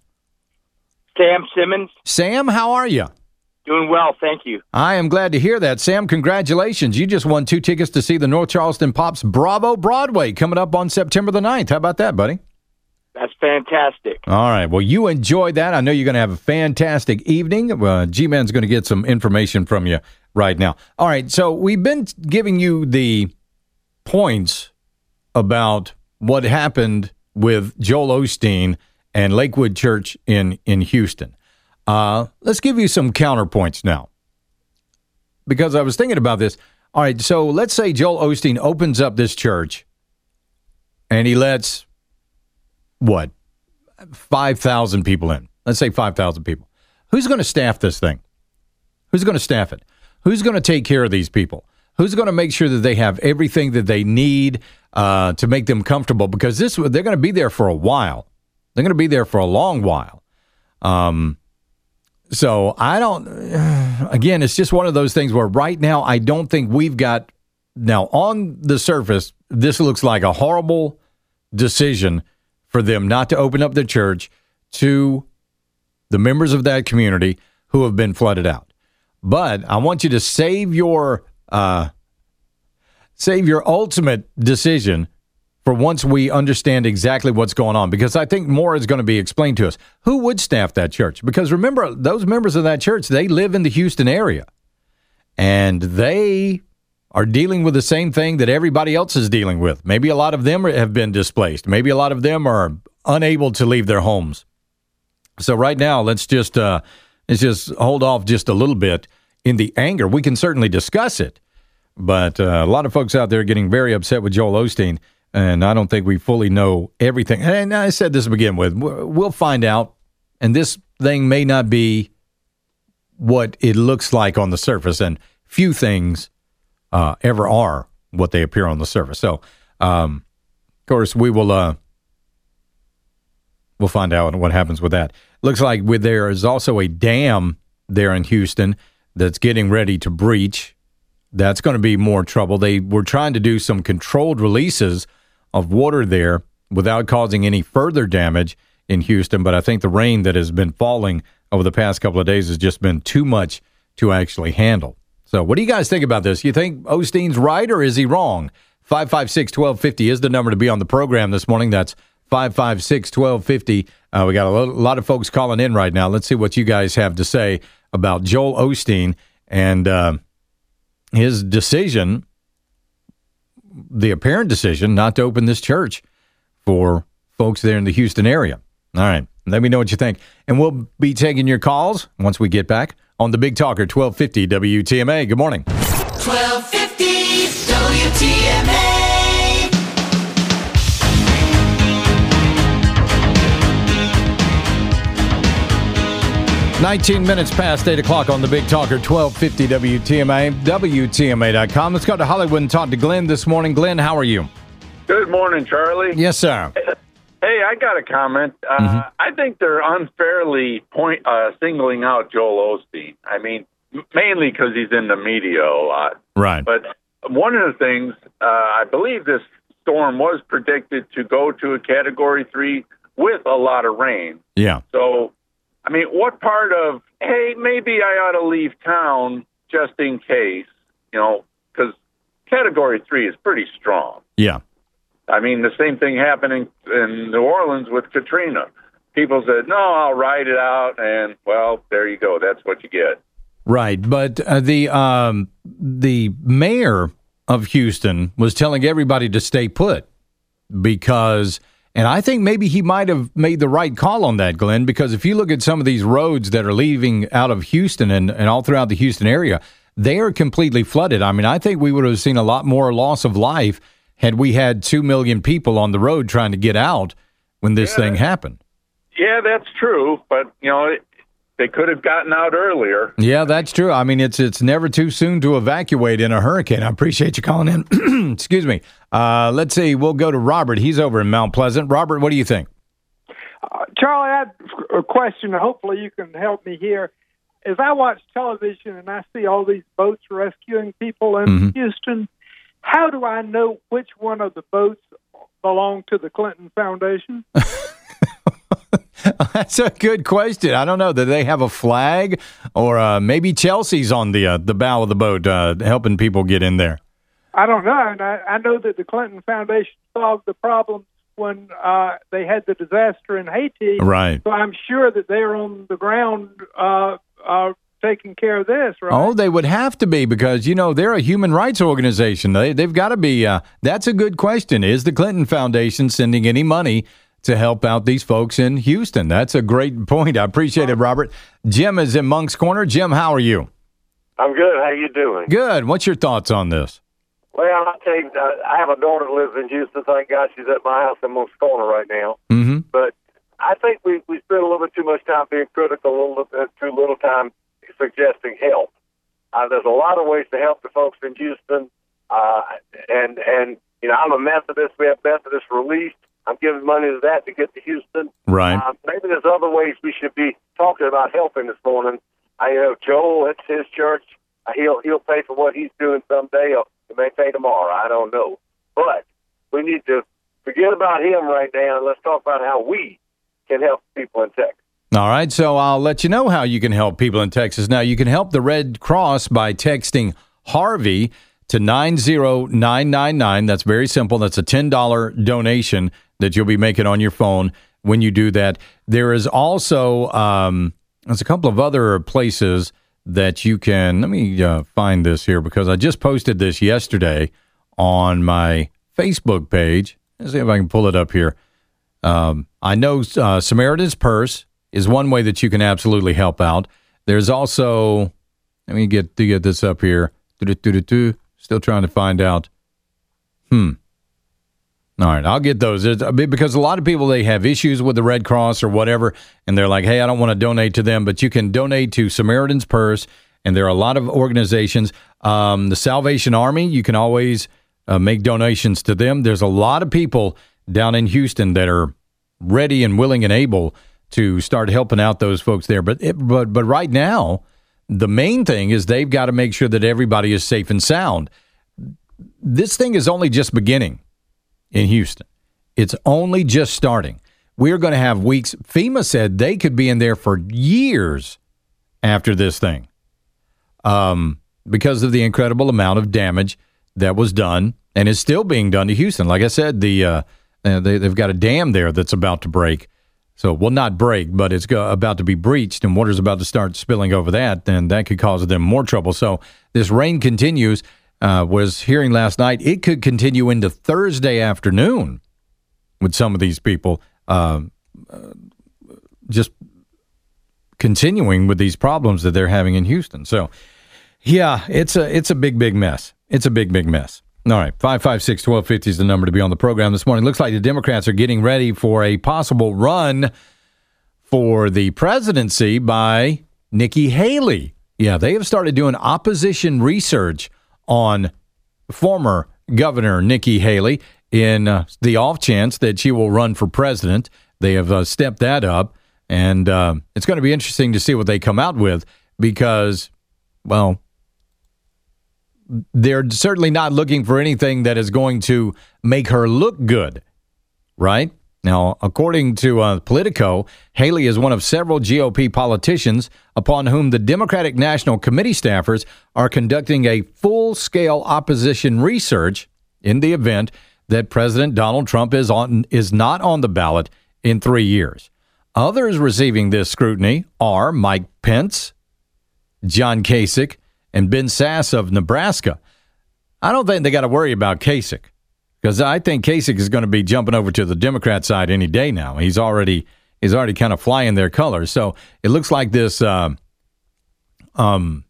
Sam Simmons. Sam, how are you? Doing well, thank you. I am glad to hear that, Sam. Congratulations. You just won two tickets to see the North Charleston Pops Bravo Broadway coming up on September the ninth. How about that, buddy? That's fantastic. All right. Well, you enjoy that. I know you're going to have a fantastic evening. Uh, G-Man's going to get some information from you right now. All right. So we've been giving you the points about what happened with Joel Osteen and Lakewood Church in, in Houston. Uh, let's give you some counterpoints now, because I was thinking about this. All right, so let's say Joel Osteen opens up this church and he lets, what, five thousand people in. Let's say five thousand people. Who's going to staff this thing? Who's going to staff it? Who's going to take care of these people? Who's going to make sure that they have everything that they need uh, to make them comfortable? Because this, they're going to be there for a while. They're going to be there for a long while. Um. So I don't, again, it's just one of those things where right now I don't think we've got, now on the surface, this looks like a horrible decision for them not to open up their church to the members of that community who have been flooded out. But I want you to save your, uh, save your ultimate decision for once we understand exactly what's going on, because I think more is going to be explained to us. Who would staff that church? Because remember, those members of that church, they live in the Houston area, and they are dealing with the same thing that everybody else is dealing with. Maybe a lot of them have been displaced. Maybe a lot of them are unable to leave their homes. So right now, let's just uh, let's just hold off just a little bit in the anger. We can certainly discuss it, but uh, a lot of folks out there are getting very upset with Joel Osteen. And I don't think we fully know everything. And I said this to begin with. We'll find out. And this thing may not be what it looks like on the surface. And few things uh, ever are what they appear on the surface. So, um, of course, we will uh, we'll find out what happens with that. Looks like with there is also a dam there in Houston that's getting ready to breach. That's going to be more trouble. They were trying to do some controlled releases of water there without causing any further damage in Houston. But I think the rain that has been falling over the past couple of days has just been too much to actually handle. So what do you guys think about this? You think Osteen's right or is he wrong? five five six, one two five zero is the number to be on the program this morning. That's five five six, one two five zero. Uh, we got a lot of folks calling in right now. Let's see what you guys have to say about Joel Osteen and uh, his decision, the apparent decision not to open this church for folks there in the Houston area. All right. Let me know what you think. And we'll be taking your calls once we get back on the Big Talker, twelve fifty W T M A. Good morning. twelve fifty W T M A. nineteen minutes past eight o'clock on the Big Talker, twelve fifty W T M A, W T M A dot com. Let's go to Hollywood and talk to Glenn this morning. Glenn, how are you? Good morning, Charlie. Yes, sir. Hey, I got a comment. Uh, mm-hmm. I think they're unfairly point uh, singling out Joel Osteen. I mean, mainly because he's in the media a lot. Right. But one of the things, uh, I believe this storm was predicted to go to a Category three with a lot of rain. Yeah. So, I mean, what part of, hey, maybe I ought to leave town just in case, you know, because Category three is pretty strong. Yeah. I mean, the same thing happened in, in New Orleans with Katrina. People said, no, I'll ride it out, and, well, there you go. That's what you get. Right, but uh, the um, the mayor of Houston was telling everybody to stay put because, and I think maybe he might have made the right call on that, Glenn, because if you look at some of these roads that are leaving out of Houston and, and all throughout the Houston area, they are completely flooded. I mean, I think we would have seen a lot more loss of life had we had two million people on the road trying to get out when this yeah, thing happened. Yeah, that's true. But, you know, it, they could have gotten out earlier. Yeah, that's true. I mean, it's it's never too soon to evacuate in a hurricane. I appreciate you calling in. Excuse me. Uh, let's see. We'll go to Robert. He's over in Mount Pleasant. Robert, what do you think? Uh, Charlie, I have a question. Hopefully you can help me here. As I watch television and I see all these boats rescuing people in mm-hmm. Houston, how do I know which one of the boats belong to the Clinton Foundation? That's a good question. I don't know. Do they have a flag, or uh, maybe Chelsea's on the uh, the bow of the boat uh, helping people get in there? I don't know. And I, I know that the Clinton Foundation solved the problem when uh, they had the disaster in Haiti. Right. So I'm sure that they're on the ground uh, uh, taking care of this, right? Oh, they would have to be because, you know, they're a human rights organization. They, they've got to be. Uh, that's a good question. Is the Clinton Foundation sending any money to help out these folks in Houston? That's a great point. I appreciate it, Robert. Jim is in Monk's Corner. Jim, how are you? I'm good. How you doing? Good. What's your thoughts on this? Well, I'll tell you, uh, I have a daughter that lives in Houston. Thank God she's at my house in Monk's Corner right now. Mm-hmm. But I think we, we spend a little bit too much time being critical, a little bit too little time suggesting help. Uh, there's a lot of ways to help the folks in Houston. Uh, and, and, you know, I'm a Methodist. We have Methodist Relief. I'm giving money to that to get to Houston. Right. Uh, maybe there's other ways we should be talking about helping this morning. I know Joel, it's his church. Uh, he'll he'll pay for what he's doing someday, or he may pay tomorrow. I don't know. But we need to forget about him right now, and let's talk about how we can help people in Texas. All right, so I'll let you know how you can help people in Texas. Now, you can help the Red Cross by texting Harvey to nine zero nine nine nine. That's very simple. That's a ten dollars donation that you'll be making on your phone when you do that. There is also um, there's a couple of other places that you can. Let me uh, find this here because I just posted this yesterday on my Facebook page. Let's see if I can pull it up here. Um, I know uh, Samaritan's Purse is one way that you can absolutely help out. There's also, let me get to get this up here. Do-do-do-do-do. Still trying to find out. Hmm. All right, I'll get those. It's, because a lot of people, they have issues with the Red Cross or whatever, and they're like, hey, I don't want to donate to them, but you can donate to Samaritan's Purse, and there are a lot of organizations. Um, the Salvation Army, you can always uh, make donations to them. There's a lot of people down in Houston that are ready and willing and able to start helping out those folks there. But it, but but right now, the main thing is they've got to make sure that everybody is safe and sound. This thing is only just beginning in Houston. It's only just starting. We're going to have weeks. FEMA said they could be in there for years after this thing um, because of the incredible amount of damage that was done and is still being done to Houston. Like I said, the uh, they, they've got a dam there that's about to break. So, well, not break, but it's go- about to be breached, and water's about to start spilling over that, then that could cause them more trouble. So this rain continues. Uh, was hearing last night, it could continue into Thursday afternoon with some of these people uh, uh, just continuing with these problems that they're having in Houston. So, yeah, it's a it's a big, big mess. It's a big, big mess. All right, five five six, one two five zero is the number to be on the program this morning. Looks like the Democrats are getting ready for a possible run for the presidency by Nikki Haley. Yeah, they have started doing opposition research on former Governor Nikki Haley in uh, the off chance that she will run for president. They have uh, stepped that up, and uh, it's going to be interesting to see what they come out with because, well, they're certainly not looking for anything that is going to make her look good, right? Now, according to uh, Politico, Haley is one of several G O P politicians upon whom the Democratic National Committee staffers are conducting a full-scale opposition research in the event that President Donald Trump is on is not on the ballot in three years. Others receiving this scrutiny are Mike Pence, John Kasich, and Ben Sasse of Nebraska. I don't think they got to worry about Kasich because I think Kasich is going to be jumping over to the Democrat side any day now. He's already he's already kind of flying their colors. So it looks like this uh, um,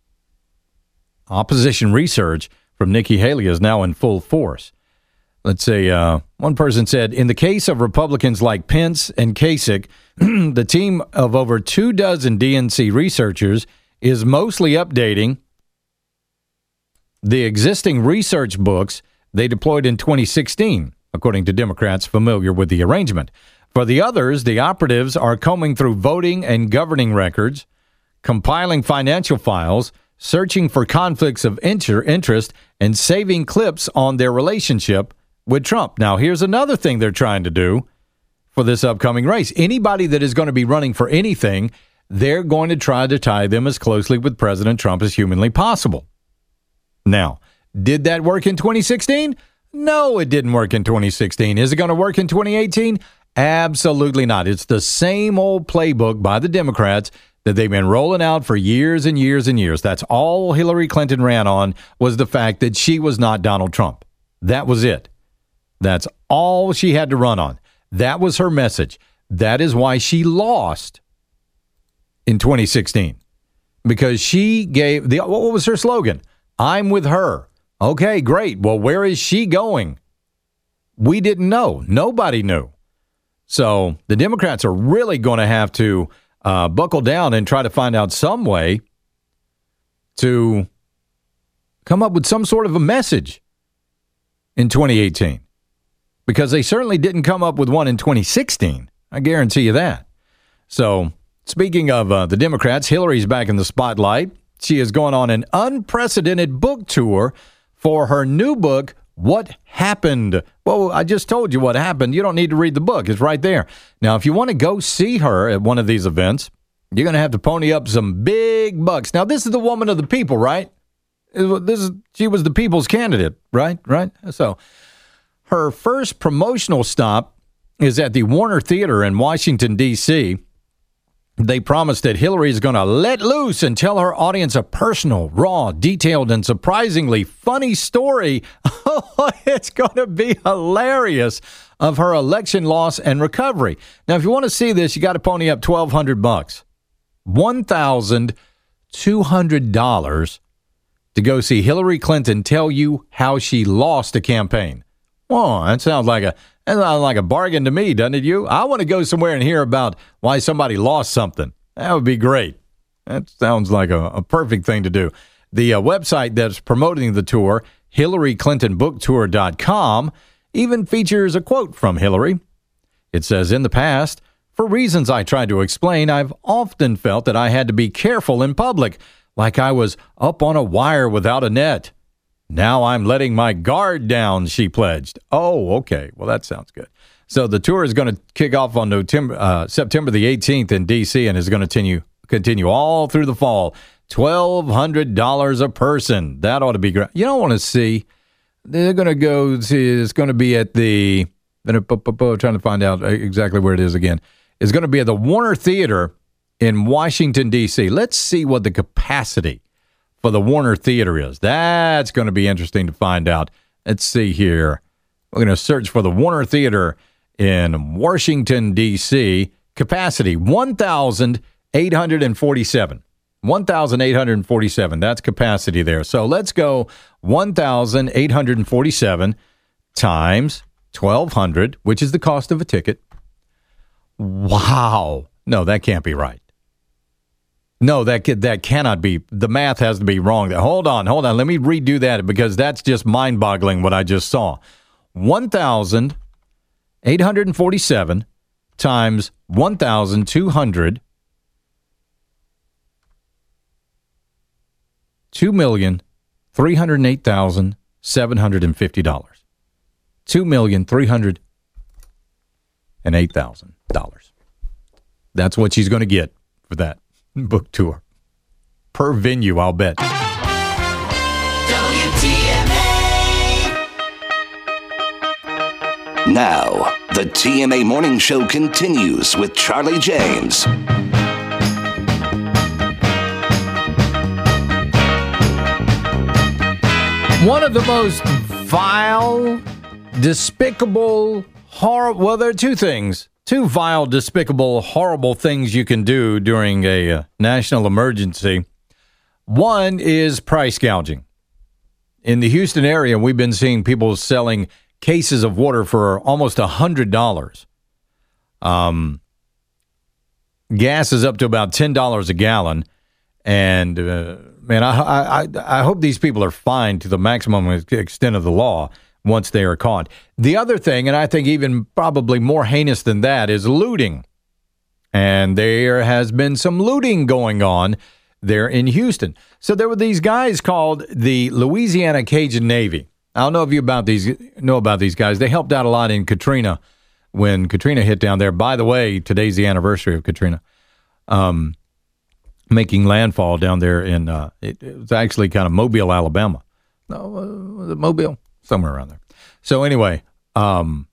opposition research from Nikki Haley is now in full force. Let's say uh, one person said, in the case of Republicans like Pence and Kasich, the team of over two dozen D N C researchers is mostly updating the existing research books they deployed in twenty sixteen, according to Democrats familiar with the arrangement. For the others, the operatives are combing through voting and governing records, compiling financial files, searching for conflicts of inter- interest, and saving clips on their relationship with Trump. Now, here's another thing they're trying to do for this upcoming race. Anybody that is going to be running for anything, they're going to try to tie them as closely with President Trump as humanly possible. Now, did that work in twenty sixteen? No, it didn't work in twenty sixteen. Is it going to work in twenty eighteen? Absolutely not. It's the same old playbook by the Democrats that they've been rolling out for years and years and years. That's all Hillary Clinton ran on was the fact that she was not Donald Trump. That was it. That's all she had to run on. That was her message. That is why she lost in twenty sixteen, because she gave the what was her slogan? I'm with her. Okay, great. Well, where is she going? We didn't know. Nobody knew. So the Democrats are really going to have to uh, buckle down and try to find out some way to come up with some sort of a message in twenty eighteen, because they certainly didn't come up with one in twenty sixteen. I guarantee you that. So speaking of uh, the Democrats, Hillary's back in the spotlight. She is going on an unprecedented book tour for her new book, What Happened? Well, I just told you what happened. You don't need to read the book. It's right there. Now, if you want to go see her at one of these events, you're going to have to pony up some big bucks. Now, this is the woman of the people, right? This is she was the people's candidate, right? Right? So her first promotional stop is at the Warner Theater in Washington, D C They promised that Hillary is going to let loose and tell her audience a personal, raw, detailed, and surprisingly funny story. Oh, it's going to be hilarious of her election loss and recovery. Now, if you want to see this, you got to pony up twelve hundred bucks, one thousand two hundred dollars to go see Hillary Clinton tell you how she lost a campaign. Oh, that sounds like a that sounds like a bargain to me, doesn't it? You? I want to go somewhere and hear about why somebody lost something. That would be great. That sounds like a, a perfect thing to do. The uh, website that's promoting the tour, Hillary Clinton Book Tour dot com, even features a quote from Hillary. It says, in the past, for reasons I tried to explain, I've often felt that I had to be careful in public, like I was up on a wire without a net. Now I'm letting my guard down, she pledged. Oh, okay. Well, that sounds good. So the tour is going to kick off on November, uh, September the eighteenth in D C and is going to continue, continue all through the fall. twelve hundred dollars a person. That ought to be great. You don't want to see. They're going to go to, it's going to be at the, trying to find out exactly where it is again. It's going to be at the Warner Theater in Washington, D C Let's see what the capacity for the Warner Theater is. That's going to be interesting to find out. Let's see here. We're going to search for the Warner Theater in Washington, D C Capacity, one thousand eight hundred forty-seven. one thousand eight hundred forty-seven. That's capacity there. So let's go one thousand eight hundred forty-seven times twelve hundred, which is the cost of a ticket. Wow. No, that can't be right. No, that could, that cannot be. The math has to be wrong. Hold on, hold on. Let me redo that because that's just mind-boggling what I just saw. one thousand eight hundred forty-seven times one thousand two hundred, two million three hundred eight thousand seven hundred fifty dollars. two million three hundred eight thousand dollars. That's what she's going to get for that book tour. Per venue, I'll bet. W T M A. Now, the T M A Morning Show continues with Charlie James. One of the most vile, despicable, horrible, well, there are two things. Two vile, despicable, horrible things you can do during a uh, national emergency. One is price gouging. In the Houston area, we've been seeing people selling cases of water for almost one hundred dollars. Um, gas is up to about ten dollars a gallon. And, uh, man, I, I, I hope these people are fined to the maximum extent of the law once they are caught. The other thing, and I think even probably more heinous than that, is looting. And there has been some looting going on there in Houston. So there were these guys called the Louisiana Cajun Navy. I don't know if you about these know about these guys. They helped out a lot in Katrina when Katrina hit down there. By the way, today's the anniversary of Katrina. Um, making landfall down there in, uh, it, it was actually kind of Mobile, Alabama. No, uh, was it Mobile? Somewhere around there. So anyway, um,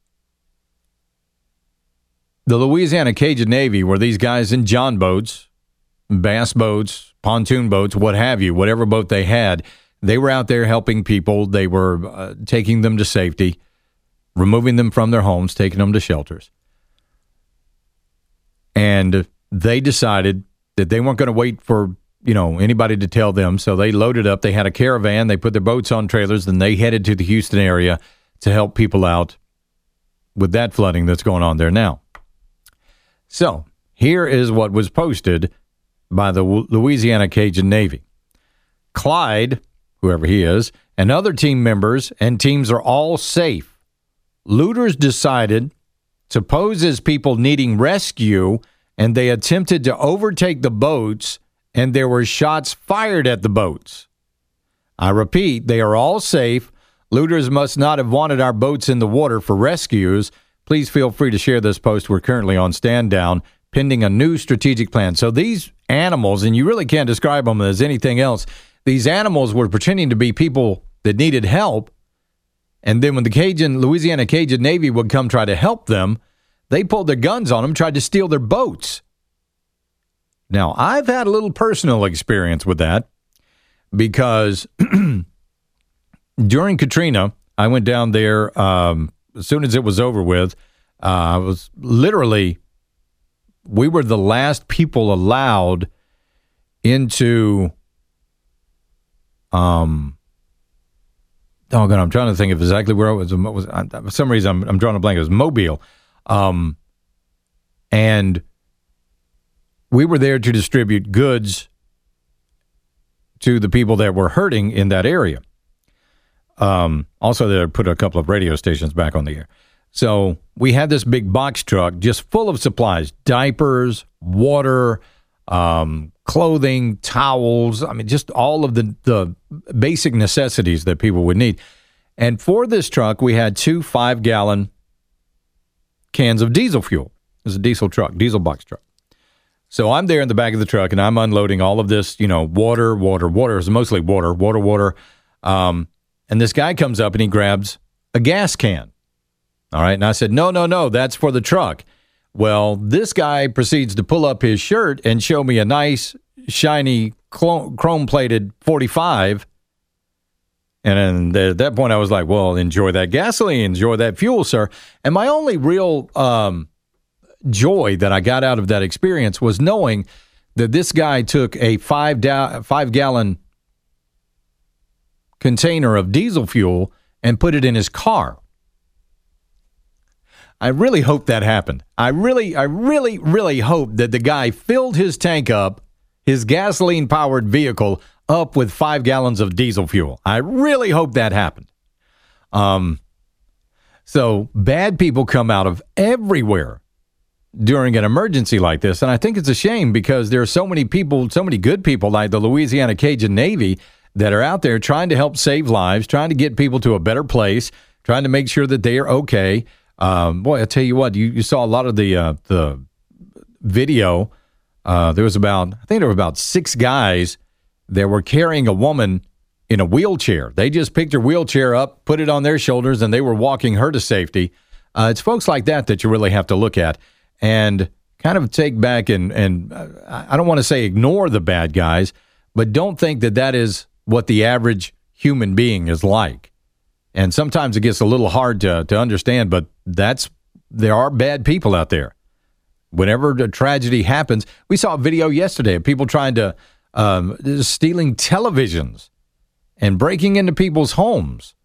the Louisiana Cajun Navy were these guys in john boats, bass boats, pontoon boats, what have you, whatever boat they had. They were out there helping people. They were uh, taking them to safety, removing them from their homes, taking them to shelters. And they decided that they weren't going to wait for, you know, anybody to tell them. So they loaded up. They had a caravan. They put their boats on trailers. Then they headed to the Houston area to help people out with that flooding that's going on there now. So here is what was posted by the Louisiana Cajun Navy. Clyde, whoever he is, and other team members and teams are all safe. Looters decided to pose as people needing rescue, and they attempted to overtake the boats, and there were shots fired at the boats. I repeat, they are all safe. Looters must not have wanted our boats in the water for rescues. Please feel free to share this post. We're currently on stand down, pending a new strategic plan. So these animals, and you really can't describe them as anything else, these animals were pretending to be people that needed help, and then when the Cajun, Louisiana Cajun Navy would come try to help them, they pulled their guns on them, tried to steal their boats. Now, I've had a little personal experience with that because during Katrina, I went down there um, as soon as it was over with. Uh, I was literally, we were the last people allowed into, um, oh God, I'm trying to think of exactly where I was. was I, for some reason, I'm, I'm drawing a blank. It was Mobile. Um, and we were there to distribute goods to the people that were hurting in that area. Um, also, they put a couple of radio stations back on the air. So we had this big box truck just full of supplies, diapers, water, um, clothing, towels. I mean, just all of the, the basic necessities that people would need. And for this truck, we had two five-gallon cans of diesel fuel. It was a diesel truck, diesel box truck. So I'm there in the back of the truck, and I'm unloading all of this, you know, water, water, water. It was mostly water, water, water. Um, and this guy comes up, and he grabs a gas can. All right, and I said, no, no, no, that's for the truck. Well, this guy proceeds to pull up his shirt and show me a nice, shiny, chrome-plated forty-five. And then at that point, I was like, well, enjoy that gasoline, enjoy that fuel, sir. And my only real um, joy that I got out of that experience was knowing that this guy took a five da- five-gallon container of diesel fuel and put it in his car. I really hope that happened. I really, I really, really hope that the guy filled his tank up, his gasoline-powered vehicle up with five gallons of diesel fuel. I really hope that happened. Um, so bad people come out of everywhere during an emergency like this, and I think it's a shame because there are so many people, so many good people like the Louisiana Cajun Navy that are out there trying to help save lives, trying to get people to a better place, trying to make sure that they are okay. Um, boy, I tell you what, you, you saw a lot of the uh, the video. Uh, there was about, I think there were about six guys that were carrying a woman in a wheelchair. They just picked her wheelchair up, put it on their shoulders, and they were walking her to safety. Uh, it's folks like that that you really have to look at and kind of take back and, and uh, I don't want to say ignore the bad guys, but don't think that that is what the average human being is like. And sometimes it gets a little hard to, to understand, but that's there are bad people out there. Whenever a tragedy happens, we saw a video yesterday of people trying to, um, stealing televisions and breaking into people's homes.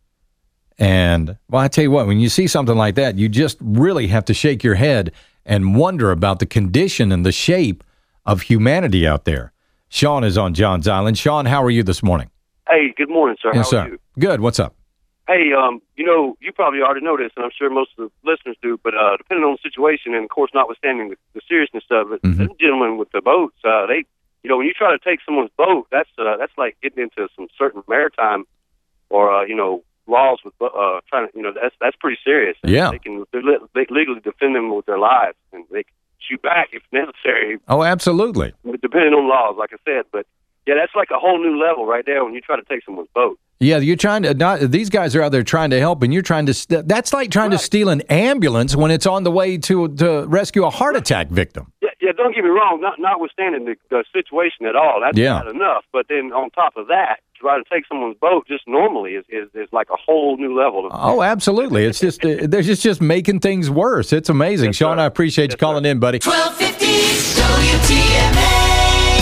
And, well, I tell you what, when you see something like that, you just really have to shake your head and wonder about the condition and the shape of humanity out there. Sean is on Johns Island. Sean, how are you this morning? Hey, good morning, sir. Yes, how are sir. you? Good. What's up? Hey, um, you know, you probably already know this, and I'm sure most of the listeners do, but uh, depending on the situation, and of course, notwithstanding the, the seriousness of it, mm-hmm. the gentlemen with the boats, uh, they, you know, when you try to take someone's boat, that's uh, that's like getting into some certain maritime or, uh, you know, laws with uh, trying to, you know, that's that's pretty serious. Yeah. They can they're le- they legally defend them with their lives, and they can shoot back if necessary. Oh, absolutely. Depending on laws, like I said, but yeah, that's like a whole new level right there when you try to take someone's boat. Yeah, you're trying to not. These guys are out there trying to help, and you're trying to. St- that's like trying right. to steal an ambulance when it's on the way to to rescue a heart attack victim. Yeah, yeah. Don't get me wrong. Not notwithstanding the, the situation at all, that's yeah. not enough. But then on top of that, try to take someone's boat just normally is is, is like a whole new level. Of oh, absolutely. It's just uh, they're just just making things worse. It's amazing, yes, Sean. Sir. I appreciate yes, you calling sir. in, buddy. twelve fifty W T M A.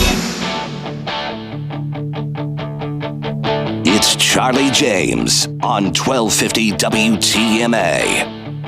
It's Charlie James on twelve fifty W T M A.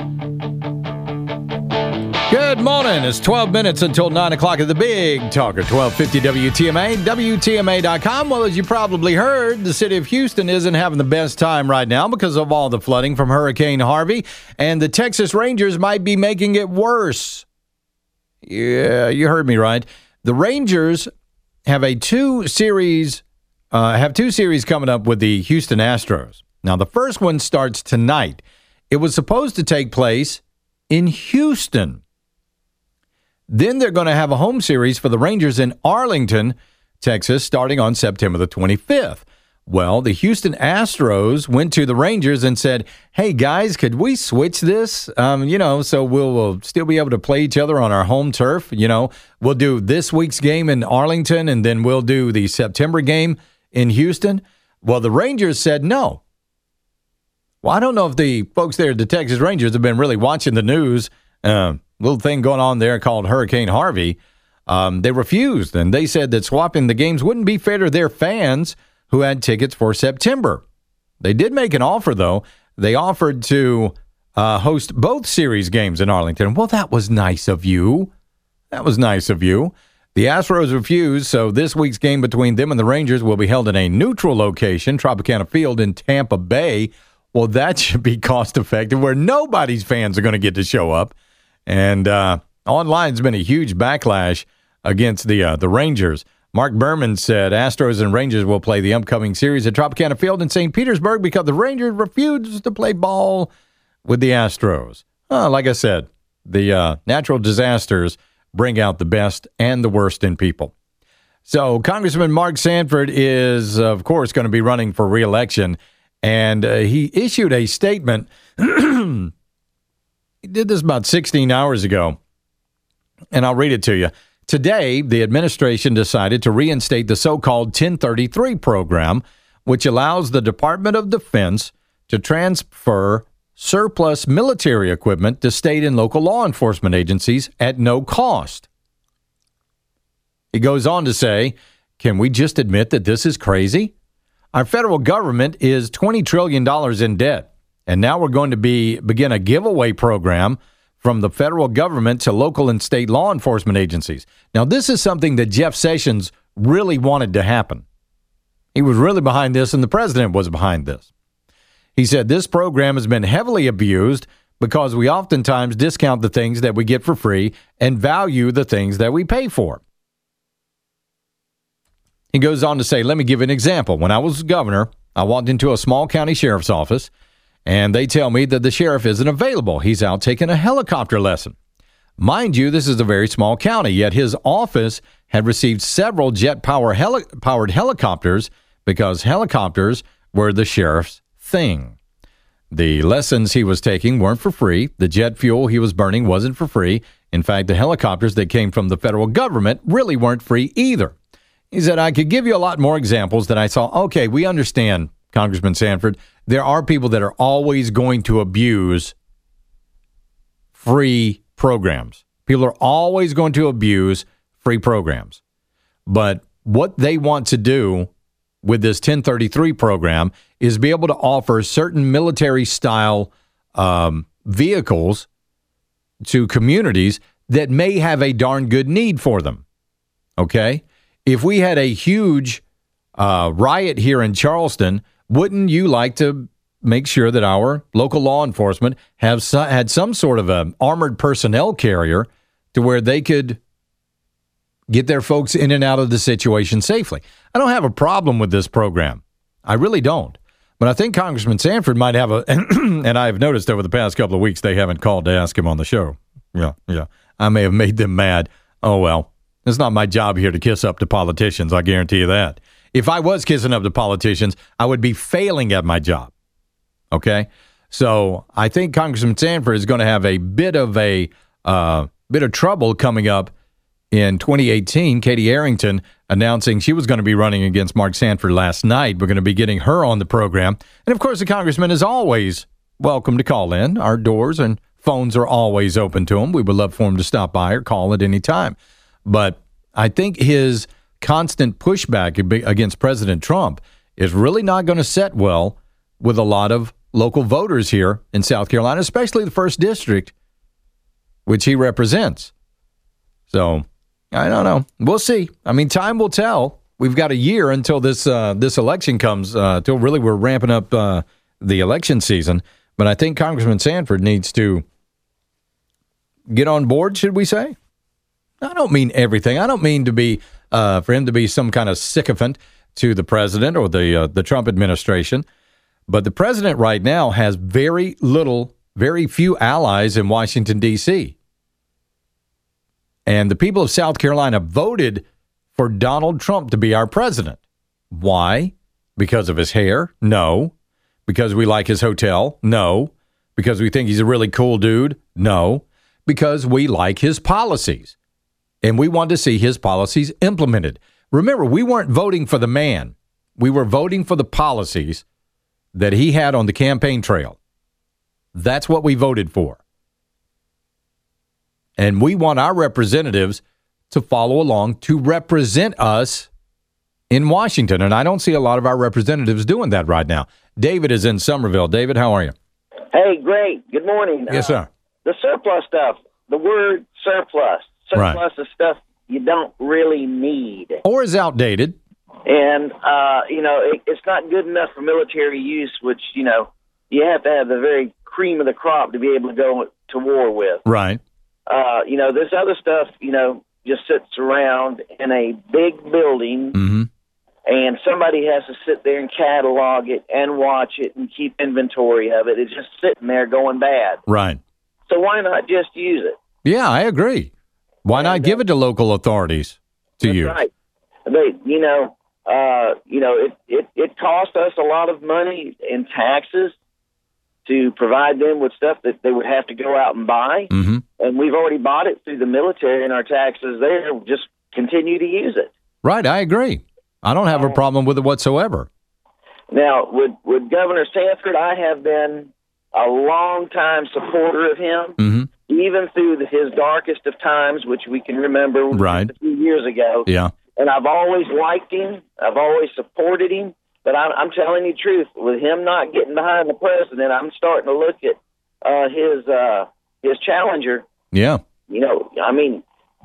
Good morning. It's twelve minutes until nine o'clock at the Big Talker, twelve fifty W T M A, W T M A dot com. Well, as you probably heard, the city of Houston isn't having the best time right now because of all the flooding from Hurricane Harvey, and the Texas Rangers might be making it worse. Yeah, you heard me right. The Rangers have a two-series Uh, have two series coming up with the Houston Astros. Now, the first one starts tonight. It was supposed to take place in Houston. Then they're going to have a home series for the Rangers in Arlington, Texas, starting on September the twenty-fifth. Well, the Houston Astros went to the Rangers and said, hey, guys, could we switch this? Um, you know, so we'll, we'll still be able to play each other on our home turf. You know, we'll do this week's game in Arlington, and then we'll do the September game in Houston. Well, the Rangers said no. Well, I don't know if the folks there at the Texas Rangers have been really watching the news. Uh, little thing going on there called Hurricane Harvey. Um, they refused, and they said that swapping the games wouldn't be fair to their fans who had tickets for September. They did make an offer, though. They offered to uh, host both series games in Arlington. Well, that was nice of you. That was nice of you. The Astros refused, so this week's game between them and the Rangers will be held in a neutral location, Tropicana Field in Tampa Bay. Well, that should be cost-effective, where nobody's fans are going to get to show up. And uh, online's been a huge backlash against the uh, the Rangers. Mark Berman said Astros and Rangers will play the upcoming series at Tropicana Field in Saint Petersburg because the Rangers refused to play ball with the Astros. Uh, like I said, the uh, natural disasters bring out the best and the worst in people. So Congressman Mark Sanford is, of course, going to be running for re-election, and uh, he issued a statement. He did this about sixteen hours ago, and I'll read it to you. Today, the administration decided to reinstate the so-called ten thirty-three program, which allows the Department of Defense to transfer surplus military equipment to state and local law enforcement agencies at no cost. He goes on to say, can we just admit that this is crazy? Our federal government is twenty trillion dollars in debt, and now we're going to be begin a giveaway program from the federal government to local and state law enforcement agencies. Now, this is something that Jeff Sessions really wanted to happen. He was really behind this, and the president was behind this. He said, this program has been heavily abused because we oftentimes discount the things that we get for free and value the things that we pay for. He goes on to say, let me give you an example. When I was governor, I walked into a small county sheriff's office, and they tell me that the sheriff isn't available. He's out taking a helicopter lesson. Mind you, this is a very small county, yet his office had received several jet-powered heli- powered helicopters because helicopters were the sheriff's thing. The lessons he was taking weren't for free. The jet fuel he was burning wasn't for free. In fact, the helicopters that came from the federal government really weren't free either. He said, I could give you a lot more examples that I saw. Okay, we understand, Congressman Sanford, there are people that are always going to abuse free programs. People are always going to abuse free programs. But what they want to do with this ten thirty-three program is be able to offer certain military-style um, vehicles to communities that may have a darn good need for them. Okay? If we had a huge uh, riot here in Charleston, wouldn't you like to make sure that our local law enforcement have so, had some sort of an armored personnel carrier to where they could get their folks in and out of the situation safely? I don't have a problem with this program. I really don't. But I think Congressman Sanford might have a, and I've noticed over the past couple of weeks they haven't called to ask him on the show. Yeah, yeah. I may have made them mad. Oh, well. It's not my job here to kiss up to politicians, I guarantee you that. If I was kissing up to politicians, I would be failing at my job. Okay? So I think Congressman Sanford is going to have a bit of a uh, bit of trouble coming up in twenty eighteen. Katie Arrington announcing she was going to be running against Mark Sanford last night. We're going to be getting her on the program. And, of course, the congressman is always welcome to call in. Our doors and phones are always open to him. We would love for him to stop by or call at any time. But I think his constant pushback against President Trump is really not going to set well with a lot of local voters here in South Carolina, especially the first district, which he represents. So, I don't know. We'll see. I mean, time will tell. We've got a year until this uh, this election comes, uh, until really we're ramping up uh, the election season. But I think Congressman Sanford needs to get on board, should we say? I don't mean everything. I don't mean to be uh, for him to be some kind of sycophant to the president or the uh, the Trump administration. But the president right now has very little, very few allies in Washington, D C And the people of South Carolina voted for Donald Trump to be our president. Why? Because of his hair? No. Because we like his hotel? No. Because we think he's a really cool dude? No. Because we like his policies. And we want to see his policies implemented. Remember, we weren't voting for the man. We were voting for the policies that he had on the campaign trail. That's what we voted for. And we want our representatives to follow along to represent us in Washington. And I don't see a lot of our representatives doing that right now. David is in Somerville. David, how are you? Hey, great. Good morning. Yes, sir. Uh, the surplus stuff, the word surplus. Surplus Right. is stuff you don't really need. Or is outdated. And, uh, you know, it, it's not good enough for military use, which, you know, you have to have the very cream of the crop to be able to go to war with. Right. Uh, you know, this other stuff, you know, just sits around in a big building, Mm-hmm. and somebody has to sit there and catalog it and watch it and keep inventory of it. It's just sitting there going bad. Right. So why not just use it? Yeah, I agree. Why not give it to local authorities to That's use? right. They, you know, uh, you know, it, it, it cost us a lot of money in taxes to provide them with stuff that they would have to go out and buy. Mm-hmm. And we've already bought it through the military, and our taxes there. Just continue to use it. Right, I agree. I don't have a problem with it whatsoever. Now, with, with Governor Sanford, I have been a long-time supporter of him, Mm-hmm. even through the, his darkest of times, which we can remember Right. a few years ago. Yeah. And I've always liked him. I've always supported him. But I'm, I'm telling you the truth, with him not getting behind the president, I'm starting to look at uh, his uh, his challenger. Yeah. You know, I mean,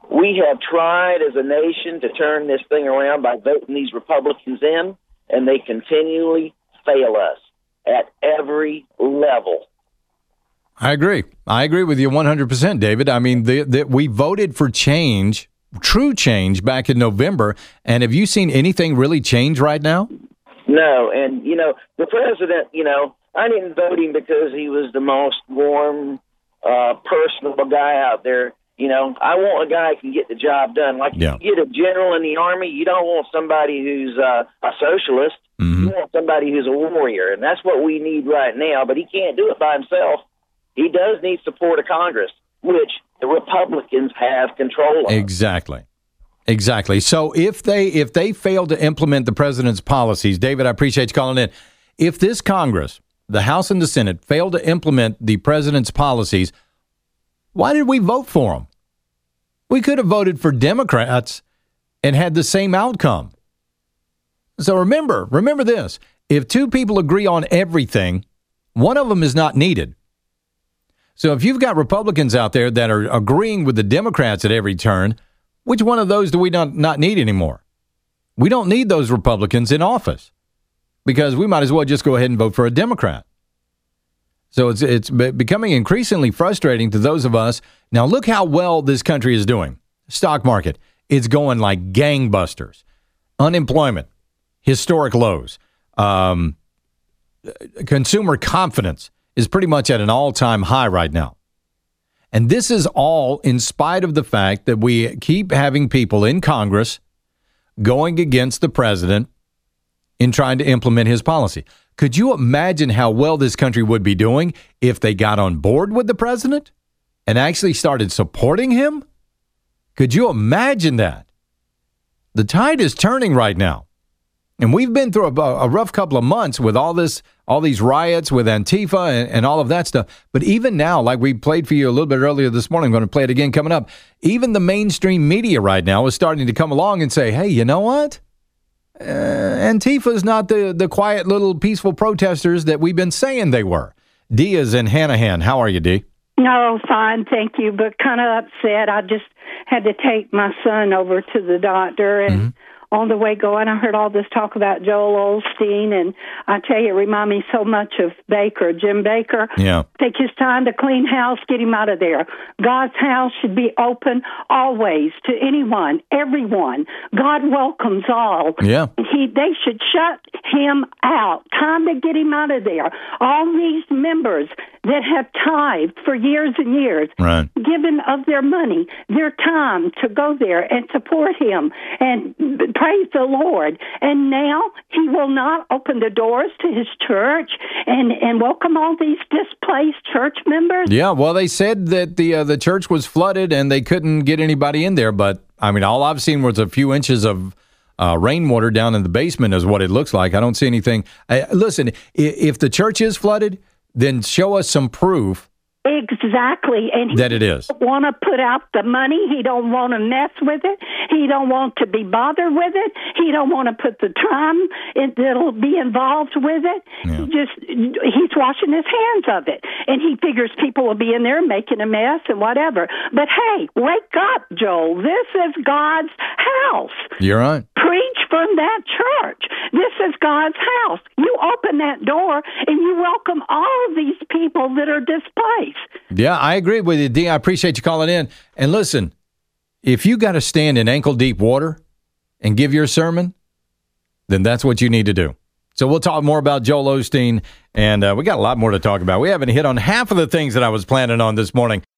we have tried as a nation to turn this thing around by voting these Republicans in, and they continually fail us at every level. I agree. I agree with you one hundred percent, David. I mean, the, the, we voted for change, true change, back in November. And have you seen anything really change right now? No. And, you know, the president, you know, I didn't vote him because he was the most warm, uh, personable guy out there. You know, I want a guy who can get the job done. Like, yeah. You get a general in the Army, you don't want somebody who's uh, a socialist. Mm-hmm. You want somebody who's a warrior, and that's what we need right now. But he can't do it by himself. He does need support of Congress, which the Republicans have control of. Exactly. Exactly. So if they if they fail to implement the president's policies, David, I appreciate you calling in. If this Congress, the House and the Senate, fail to implement the president's policies, why did we vote for them? We could have voted for Democrats and had the same outcome. So remember, remember this. If two people agree on everything, one of them is not needed. So if you've got Republicans out there that are agreeing with the Democrats at every turn, which one of those do we not, not need anymore? We don't need those Republicans in office because we might as well just go ahead and vote for a Democrat. So it's it's becoming increasingly frustrating to those of us. Now, look how well this country is doing. Stock market, it's going like gangbusters. Unemployment, historic lows. Um, consumer confidence is pretty much at an all-time high right now. And this is all in spite of the fact that we keep having people in Congress going against the president in trying to implement his policy. Could you imagine how well this country would be doing if they got on board with the president and actually started supporting him? Could you imagine that? The tide is turning right now. And we've been through a, a rough couple of months with all this, all these riots with Antifa and, and all of that stuff. But even now, like we played for you a little bit earlier this morning, I'm going to play it again coming up. Even the mainstream media right now is starting to come along and say, hey, you know what? Uh, Antifa is not the, the quiet little peaceful protesters that we've been saying they were. Dee is in Hanahan. How are you, Dee? No, fine, thank you, but kind of upset. I just had to take my son over to the doctor, and mm-hmm. on the way going, I heard all this talk about Joel Osteen, and I tell you, it reminded me so much of Baker, Jim Baker. Yeah. Take his time to clean house, get him out of there. God's house should be open always to anyone, everyone. God welcomes all. Yeah. He, they should shut him out. Time to get him out of there. All these members that have tithed for years and years, right. given of their money, their time to go there and support him and praise the Lord. And now he will not open the doors to his church and, and welcome all these displaced church members. Yeah, well, they said that the uh, the church was flooded and they couldn't get anybody in there. But, I mean, all I've seen was a few inches of uh, rainwater down in the basement is what it looks like. I don't see anything. Uh, listen, if the church is flooded, then show us some proof. Exactly. And he that it is. Don't want to put out the money. He don't want to mess with it. He don't want to be bothered with it. He don't want to put the time in, that'll be involved with it. Yeah. He just, he's washing his hands of it. And he figures people will be in there making a mess and whatever. But hey, wake up, Joel. This is God's house. You're right. Preach from that church. This is God's house. You open that door and you welcome all of these people that are displaced. Yeah, I agree with you, Dee. I appreciate you calling in. And listen, if you got to stand in ankle-deep water and give your sermon, then that's what you need to do. So we'll talk more about Joel Osteen, and uh, we got a lot more to talk about. We haven't hit on half of the things that I was planning on this morning.